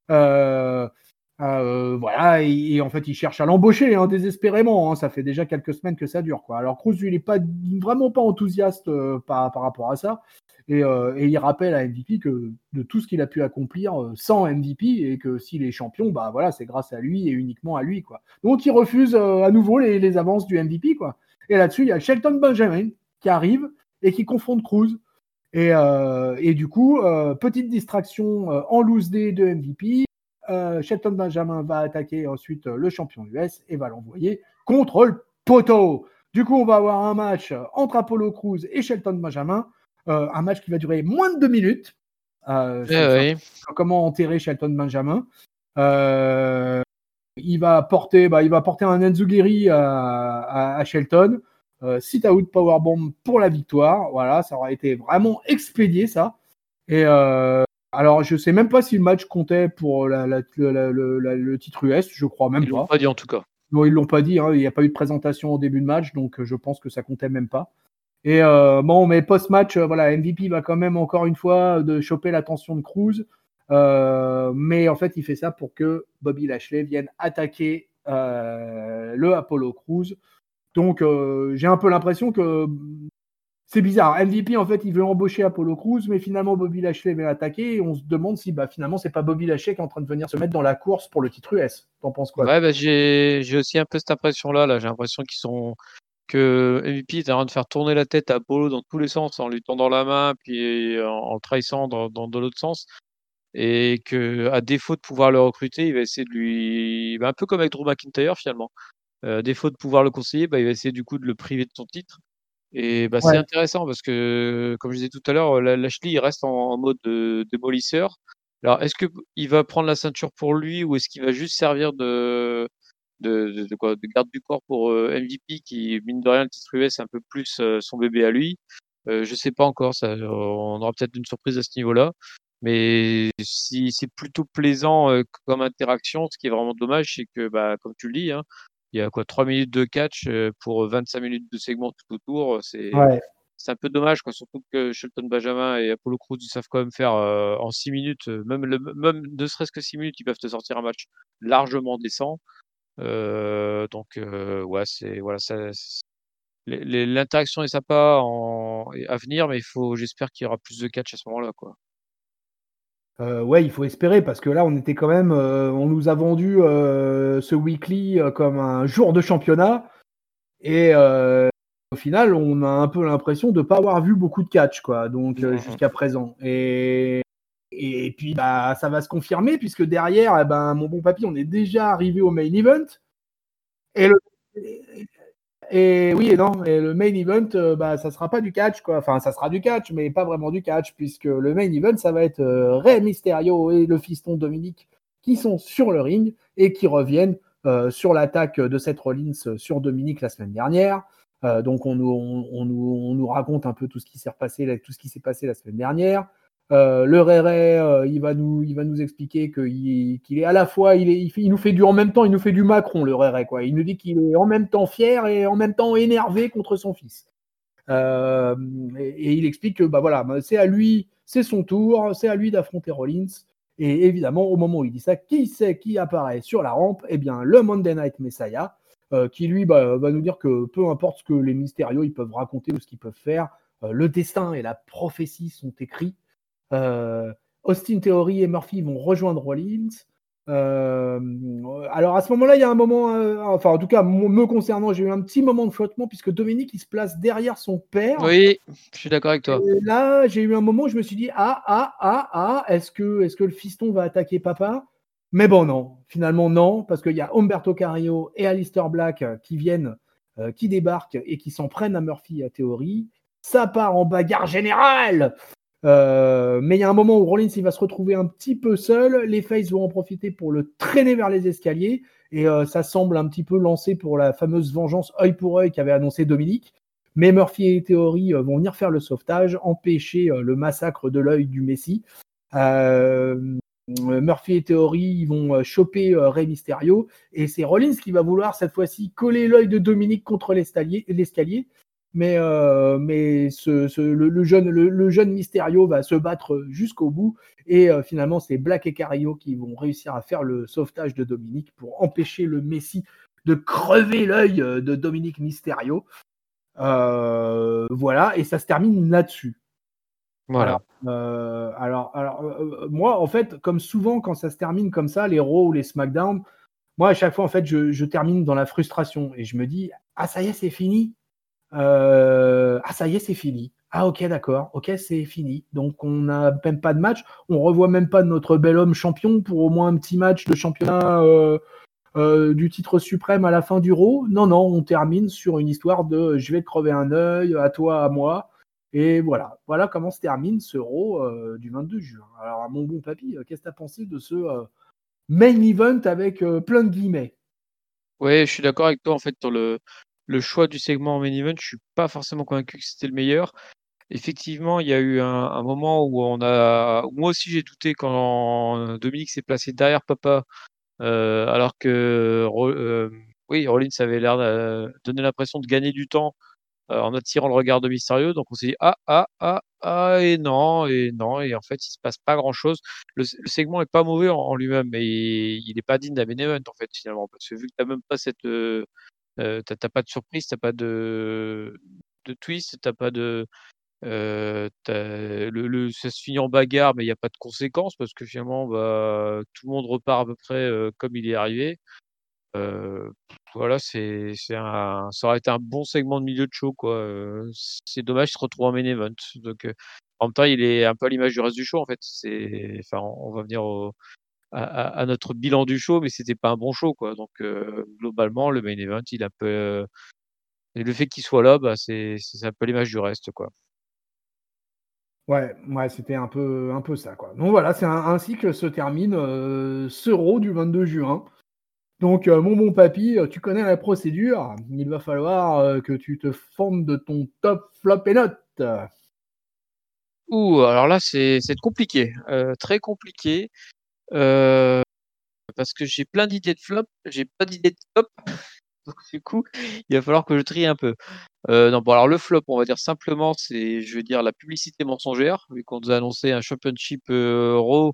Voilà, et en fait, il cherche à l'embaucher, hein, désespérément. Hein, ça fait déjà quelques semaines que ça dure, quoi. Alors Crews, il n'est vraiment pas enthousiaste par rapport à ça. Et il rappelle à MVP que de tout ce qu'il a pu accomplir sans MVP et que s'il est champion, bah voilà, c'est grâce à lui et uniquement à lui, quoi. Donc il refuse à nouveau les avances du MVP, quoi. Et là-dessus, il y a Shelton Benjamin qui arrive et qui confronte Crews. Et du coup, petite distraction en loose day de MVP. Shelton Benjamin va attaquer ensuite le champion US et va l'envoyer contre le poteau. Du coup, on va avoir un match entre Apollo Crews et Shelton Benjamin. Un match qui va durer moins de 2 minutes. Comment enterrer Shelton Benjamin. Il va porter un Enzuguri à Shelton. Sit out powerbomb pour la victoire. Voilà, ça aurait été vraiment expédié ça. Et alors, je sais même pas si le match comptait pour le titre US. Je crois même pas. Ils l'ont pas dit en tout cas. Non, ils l'ont pas dit. Hein. Il n'y a pas eu de présentation au début de match, donc je pense que ça comptait même pas. Et mais post-match, voilà, MVP va quand même encore une fois de choper l'attention de Cruz. Mais en fait, il fait ça pour que Bobby Lashley vienne attaquer le Apollo Crews. Donc, j'ai un peu l'impression que c'est bizarre. MVP, en fait, il veut embaucher Apollo Crews, mais finalement, Bobby Lashley vient attaquer. Et on se demande si finalement, c'est pas Bobby Lashley qui est en train de venir se mettre dans la course pour le titre US. T'en penses quoi? Ouais, j'ai aussi un peu cette impression-là. Là. J'ai l'impression que MVP est en train de faire tourner la tête à Apollo dans tous les sens, en lui tendant la main, puis en le trahissant dans l'autre sens. Et qu'à défaut de pouvoir le recruter, il va essayer de lui. Un peu comme avec Drew McIntyre finalement. À défaut de pouvoir le conseiller, il va essayer du coup de le priver de son titre. Et c'est intéressant parce que, comme je disais tout à l'heure, Lashley il reste en mode démolisseur. Alors, est-ce qu'il va prendre la ceinture pour lui ou est-ce qu'il va juste servir de garde du corps pour MVP qui, mine de rien, le titre US, c'est un peu plus son bébé à lui. Je sais pas encore, on aura peut-être une surprise à ce niveau-là. Mais si c'est plutôt plaisant comme interaction, ce qui est vraiment dommage, c'est que, comme tu le dis, hein, il y a 3 minutes de catch pour 25 minutes de segment tout autour. C'est un peu dommage, surtout que Shelton Benjamin et Apollo Crews ils savent quand même faire en 6 minutes, même ne serait-ce que 6 minutes, ils peuvent te sortir un match largement décent. L'interaction est sympa à venir, mais j'espère qu'il y aura plus de catch à ce moment-là, quoi. Il faut espérer parce que là, on était quand même, on nous a vendu ce weekly comme un jour de championnat et au final, on a un peu l'impression de ne pas avoir vu beaucoup de catch, quoi. Donc jusqu'à présent et puis ça va se confirmer puisque derrière, mon bon papy, on est déjà arrivé au main event et oui et non. Et le main event, ça sera pas du catch, quoi. Enfin, ça sera du catch, mais pas vraiment du catch, puisque le main event, ça va être Rey Mysterio et le fiston Dominic qui sont sur le ring et qui reviennent sur l'attaque de Seth Rollins sur Dominic la semaine dernière. Donc, on nous raconte un peu tout ce qui s'est passé la semaine dernière. Le Ray, il va nous expliquer qu'il est à la fois, il nous fait du en même temps, il nous fait du Macron, le Ray, quoi. Il nous dit qu'il est en même temps fier et en même temps énervé contre son fils. Et il explique que c'est à lui, c'est son tour, c'est à lui d'affronter Rollins. Et évidemment, au moment où il dit ça, qui apparaît sur la rampe? Eh bien, le Monday Night Messiah, qui lui va nous dire que peu importe ce que les Mysterio ils peuvent raconter ou ce qu'ils peuvent faire, le destin et la prophétie sont écrits. Austin Theory et Murphy vont rejoindre Rollins. Alors à ce moment-là, il y a un moment, enfin en tout cas me concernant, j'ai eu un petit moment de flottement puisque Dominic il se place derrière son père. Oui, je suis d'accord avec toi. Et là, j'ai eu un moment où je me suis dit est-ce que le fiston va attaquer papa? Mais bon non, finalement non, parce qu'il y a Humberto Carrillo et Aleister Black qui débarquent et qui s'en prennent à Murphy et à Theory. Ça part en bagarre générale. Mais il y a un moment où Rollins il va se retrouver un petit peu seul, les Faces vont en profiter pour le traîner vers les escaliers et ça semble un petit peu lancé pour la fameuse vengeance œil pour œil qu'avait annoncé Dominic. Mais Murphy et Theory vont venir faire le sauvetage, empêcher le massacre de l'œil du Messie. Murphy et Theory ils vont choper Rey Mysterio et c'est Rollins qui va vouloir cette fois-ci coller l'œil de Dominic contre l'escalier. Mais le jeune Mysterio va se battre jusqu'au bout et finalement c'est Black et Carrillo qui vont réussir à faire le sauvetage de Dominic pour empêcher le Messie de crever l'œil de Dominic Mysterio. Voilà, et ça se termine là-dessus. Voilà. Alors, moi, en fait, comme souvent quand ça se termine comme ça, les Raw ou les SmackDown, moi à chaque fois en fait je termine dans la frustration et je me dis ça y est c'est fini. Ça y est, c'est fini. Ok, d'accord. Ok, c'est fini. Donc, on n'a même pas de match. On revoit même pas notre bel homme champion pour au moins un petit match de championnat du titre suprême à la fin du Raw. Non, on termine sur une histoire de je vais te crever un œil, à toi, à moi. Et voilà comment se termine ce Raw du 22 juin. Alors, mon bon papy, qu'est-ce que tu as pensé de ce main event avec plein de guillemets? Ouais, je suis d'accord avec toi en fait sur le choix du segment en main event, je suis pas forcément convaincu que c'était le meilleur. Effectivement, il y a eu un moment où moi aussi j'ai douté quand Dominique s'est placé derrière Papa, alors que oui, Rollins avait l'air de donner l'impression de gagner du temps, en attirant le regard de Mysterio. Donc on s'est dit: «Ah, ah, ah, ah» et non et en fait, il se passe pas grand-chose. Le segment est pas mauvais en lui-même, mais il est pas digne d'un main event, en fait, finalement. Parce que vu que tu as même pas tu pas de surprise, tu pas de twist, tu pas de tu ça se finit en bagarre, mais il y a pas de conséquences parce que finalement, bah, tout le monde repart à peu près, comme il est arrivé. Heu, voilà, ça aurait été un bon segment de milieu de show, quoi, c'est dommage, il se retrouve en main event. Donc, en même temps, il est un peu à l'image du reste du show, en fait. Enfin, on va venir à notre bilan du show, mais c'était pas un bon show, quoi. Donc, globalement, le main event, il a un peu, et le fait qu'il soit là, bah, c'est un peu l'image du reste, quoi. Ouais, c'était un peu ça, quoi. Donc voilà, c'est ainsi que se termine ce Raw du 22 juin. Donc, mon bon papy, tu connais la procédure. Il va falloir que tu te formes de ton top, flop et notes. Ouh, alors là, c'est compliqué, très compliqué, heu, parce que j'ai plein d'idées de flop, j'ai pas d'idées de top. Donc du coup, il va falloir que je trie un peu. Non, bon, alors le flop, on va dire simplement, c'est, je veux dire, la publicité mensongère, vu qu'on nous a annoncé un championship, Raw.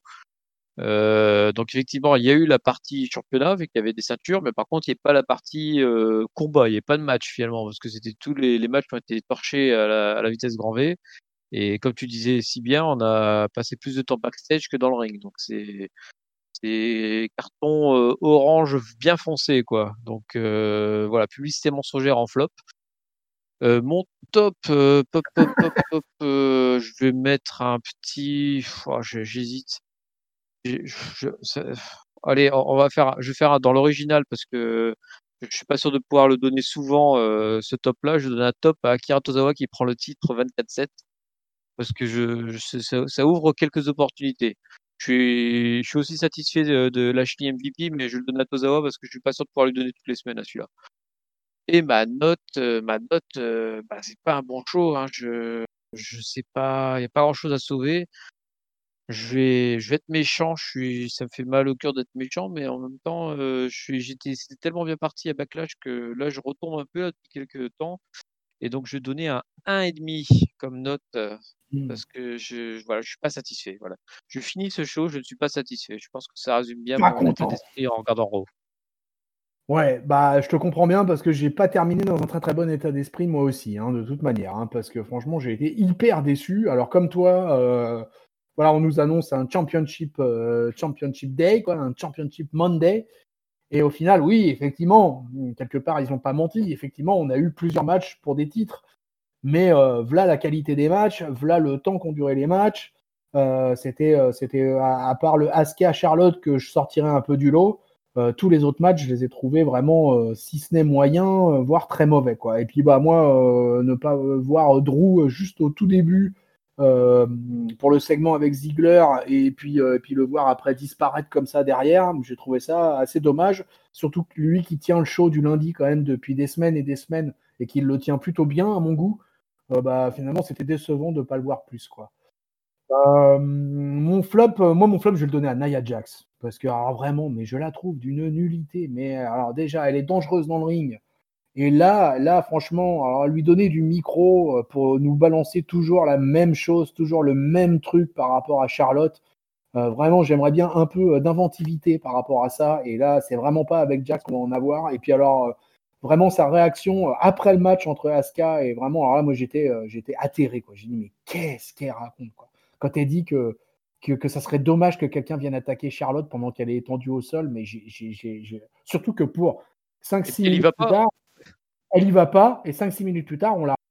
Donc effectivement, il y a eu la partie championnat, vu qu'il y avait des ceintures, mais par contre, il y a pas la partie, combat. Il y a pas de match finalement, parce que c'était tous les matchs qui ont été torchés à la vitesse grand V. Et comme tu disais si bien, on a passé plus de temps backstage que dans le ring. Donc c'est carton, orange bien foncé, quoi. Donc voilà, publicité mensongère en flop. Mon top, pop, pop, pop, pop, je vais mettre un petit j'hésite. Ça allez, je vais faire dans l'original parce que je suis pas sûr de pouvoir le donner souvent, ce top-là. Je donne un top à Akira Tozawa qui prend le titre 24/7 parce que ça ouvre quelques opportunités. Je suis aussi satisfait de Lashley MVP, mais je le donne à Tozawa parce que je suis pas sûr de pouvoir lui donner toutes les semaines à celui-là. Et ma note, bah, c'est pas un bon show, hein. Je sais pas, il y a pas grand-chose à sauver. Je vais être méchant, ça me fait mal au cœur d'être méchant, mais en même temps, c'était tellement bien parti à Backlash que là, je retombe un peu là depuis quelques temps et donc je vais donner un 1,5 comme note, Mmh. parce que voilà, je suis pas satisfait, voilà. Je finis ce show, je ne suis pas satisfait. Je pense que ça résume bien Pas mon état content. d'esprit en regardant Raw. Ouais, bah, je te comprends bien parce que j'ai pas terminé dans un très, très bon état d'esprit moi aussi, hein, de toute manière, hein, parce que franchement, j'ai été hyper déçu. Alors comme toi, voilà, on nous annonce un championship day, quoi, un championship Monday. Et au final, oui, effectivement, quelque part, ils ont pas menti. Effectivement, on a eu plusieurs matchs pour des titres. Mais voilà la qualité des matchs, voilà le temps qu'ont duré les matchs. C'était à part le Asuka Charlotte que je sortirais un peu du lot. Tous les autres matchs, je les ai trouvés vraiment, si ce n'est moyen, voire très mauvais, quoi. Et puis bah moi, ne pas voir Drew juste au tout début euh, pour le segment avec Ziggler et puis le voir après disparaître comme ça derrière, j'ai trouvé ça assez dommage. Surtout que lui qui tient le show du lundi quand même depuis des semaines et des semaines et qui le tient plutôt bien à mon goût, bah, finalement, c'était décevant de ne pas le voir plus, quoi. Mon flop, je vais le donner à Nia Jax. Parce que, alors, vraiment, mais je la trouve d'une nullité. Mais alors, déjà, elle est dangereuse dans le ring. Et là, franchement, alors, lui donner du micro pour nous balancer toujours la même chose, toujours le même truc par rapport à Charlotte. Vraiment, j'aimerais bien un peu d'inventivité par rapport à ça. Et là, c'est vraiment pas avec Jax qu'on va en avoir. Et puis alors, vraiment sa réaction après le match entre Asuka et vraiment, alors là, moi j'étais atterré, quoi. J'ai dit mais qu'est-ce qu'elle raconte, quoi. Quand elle dit que ça serait dommage que quelqu'un vienne attaquer Charlotte pendant qu'elle est étendue au sol, mais surtout que pour cinq Et puis six elle y minutes va plus pas. tard, elle y va pas et 5-6 minutes plus tard, on l'a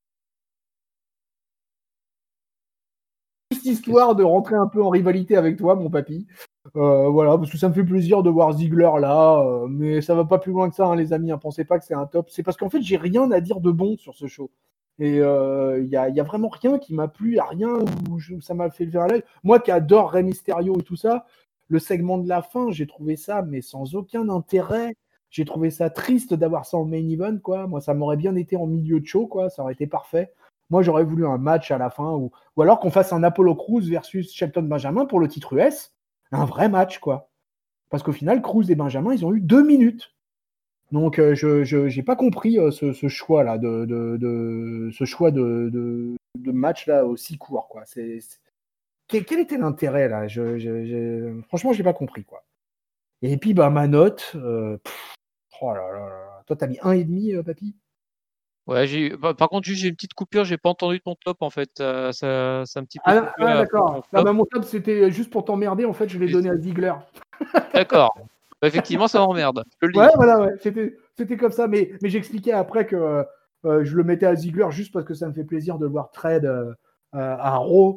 juste Qu'est-ce histoire de rentrer un peu en rivalité avec toi, mon papy. Voilà, parce que ça me fait plaisir de voir Ziggler là, mais ça va pas plus loin que ça, hein, les amis. Hein, pensez pas que c'est un top. C'est parce qu'en fait, j'ai rien à dire de bon sur ce show. Et y a vraiment rien qui m'a plu, il n'y a rien où ça m'a fait lever un l'œil. Moi qui adore Rey Mysterio et tout ça, le segment de la fin, j'ai trouvé ça, mais sans aucun intérêt. J'ai trouvé ça triste d'avoir ça en main event, quoi. Moi, ça m'aurait bien été en milieu de show, quoi. Ça aurait été parfait. Moi, j'aurais voulu un match à la fin, ou alors qu'on fasse un Apollo Crews versus Shelton Benjamin pour le titre US. Un vrai match, quoi. Parce qu'au final, Crews et Benjamin, ils ont eu 2 minutes. Donc, je n'ai pas compris ce choix-là, ce choix de match là aussi court, quoi. Quel était l'intérêt là? Franchement, je n'ai pas compris, quoi. Et puis, bah, ma note, oh là là là. Toi, t'as mis 1,5, papy? Ouais, par contre, juste, j'ai une petite coupure, j'ai pas entendu ton top en fait. Ça a un petit peu coupé après ton D'accord. Ah, flop. bah, mon top, c'était juste pour t'emmerder. En fait, je l'ai donné à Ziegler. D'accord. Bah, effectivement, ça m'emmerde. Je le Ouais, dis. voilà, ouais. C'était comme ça. Mais j'expliquais après que je le mettais à Ziegler juste parce que ça me fait plaisir de le voir trade à Raw.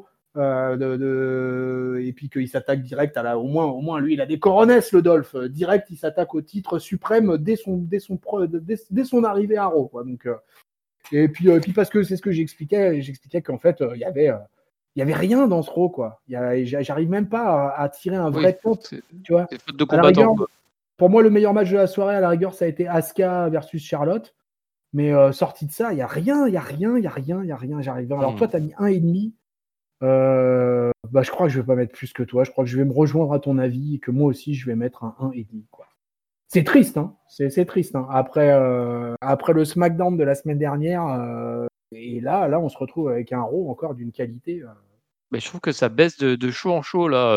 Et puis qu'il s'attaque direct au moins lui il a des coronesses, le Dolph, direct il s'attaque au titre suprême dès son arrivée à Raw, quoi. Donc et puis parce que c'est ce que j'expliquais qu'en fait il y avait rien dans ce Raw, quoi. J'arrive même pas à tirer un Oui, vrai top, c'est tu vois. faute de À la combattant, rigueur, quoi. pour moi le meilleur match de la soirée à la rigueur ça a été Asuka versus Charlotte, mais sorti de ça il y a rien, il y a rien, il y a rien, il y a rien. J'arrive. Alors toi t'as mis 1,5. Bah, je crois que je vais pas mettre plus que toi. Je crois que je vais me rejoindre à ton avis et que moi aussi je vais mettre un 1,5, quoi. C'est triste, hein. C'est triste, hein. Après le SmackDown de la semaine dernière, et là, on se retrouve avec un Raw encore d'une qualité Mais je trouve que ça baisse de show en show là.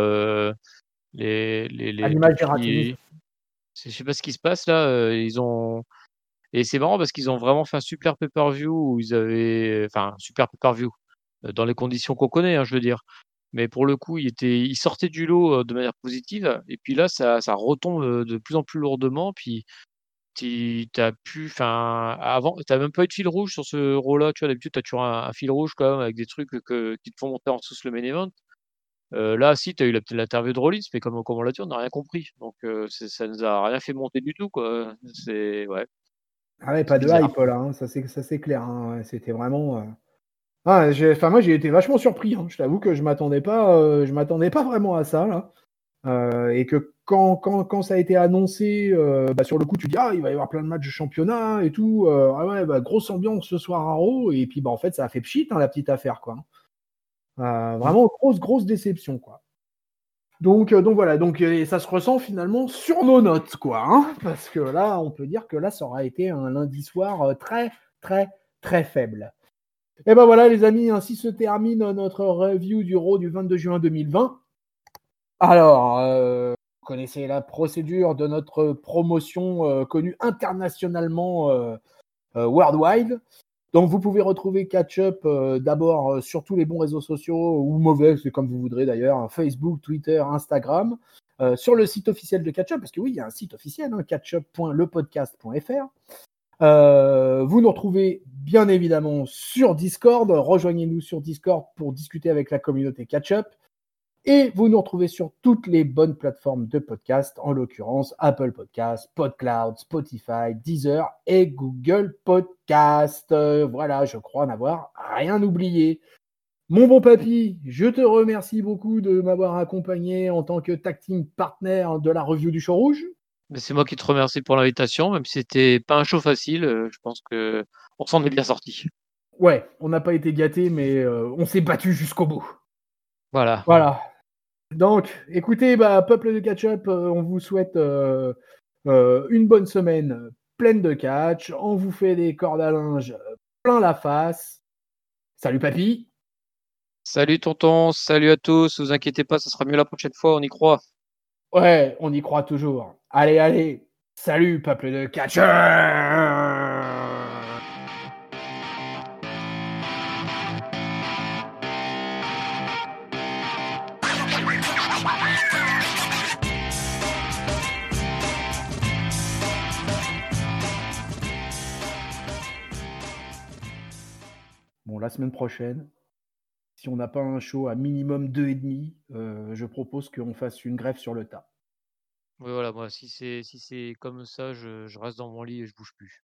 à l'image des ratings. Depuis, je sais pas ce qui se passe là. Ils ont et c'est marrant parce qu'ils ont vraiment fait un super pay-per-view où ils avaient, enfin, un super pay-per-view dans les conditions qu'on connaît, hein, je veux dire. Mais pour le coup, ils sortaient du lot de manière positive. Et puis là, ça retombe de plus en plus lourdement. Puis t'as pu, enfin, avant, t'as même pas eu de fil rouge sur ce rôle-là. Tu vois, d'habitude, t'as toujours un fil rouge quand même avec des trucs qui te font monter en sauce le main event. Là, si, tu as eu l'interview de Rollins, mais comme on l'a dit, on n'a rien compris. Donc, ça nous a rien fait monter du tout, quoi. C'est ouais, Ah ouais, c'est pas de bizarre. hype là, hein. Ça c'est clair, hein. Ouais, c'était vraiment. Moi j'ai été vachement surpris, hein. Je t'avoue que je m'attendais pas vraiment à ça là. Et que quand ça a été annoncé, bah, sur le coup, tu dis ah il va y avoir plein de matchs de championnat et tout. Ah ouais, bah, grosse ambiance ce soir à Raw. Et puis bah en fait ça a fait pchit, hein, la petite affaire, quoi. Mmh. Vraiment grosse déception, quoi. Donc voilà, et ça se ressent finalement sur nos notes, quoi, hein, parce que là, on peut dire que là, ça aura été un lundi soir très, très, très faible. Et ben voilà, les amis, ainsi se termine notre review du Raw du 22 juin 2020. Alors, vous connaissez la procédure de notre promotion connue internationalement worldwide. Donc, vous pouvez retrouver Catch-Up d'abord sur tous les bons réseaux sociaux, ou mauvais, c'est comme vous voudrez d'ailleurs, hein, Facebook, Twitter, Instagram, sur le site officiel de Catch-Up, parce que oui, il y a un site officiel, hein, catchup.lepodcast.fr. Vous nous retrouvez bien évidemment sur Discord. Rejoignez-nous sur Discord pour discuter avec la communauté Catch-Up. Et vous nous retrouvez sur toutes les bonnes plateformes de podcast, en l'occurrence Apple Podcasts, PodCloud, Spotify, Deezer et Google Podcast. Voilà, je crois n'avoir rien oublié. Mon bon papy, je te remercie beaucoup de m'avoir accompagné en tant que tag team partner de la review du Show Rouge. Mais c'est moi qui te remercie pour l'invitation, même si c'était pas un show facile, je pense qu'on s'en est bien sorti. Ouais, on n'a pas été gâtés, mais on s'est battu jusqu'au bout. Voilà. Voilà. Donc, écoutez, bah, peuple de catch-up, on vous souhaite une bonne semaine pleine de catch. On vous fait des cordes à linge plein la face. Salut papy. Salut tonton, salut à tous, vous inquiétez pas, ça sera mieux la prochaine fois, on y croit. Ouais, on y croit toujours. Allez, allez. Salut peuple de catch-up. Bon, la semaine prochaine, si on n'a pas un show à minimum 2,5, je propose qu'on fasse une grève sur le tas. Oui, voilà, moi, si c'est comme ça, je reste dans mon lit et je bouge plus.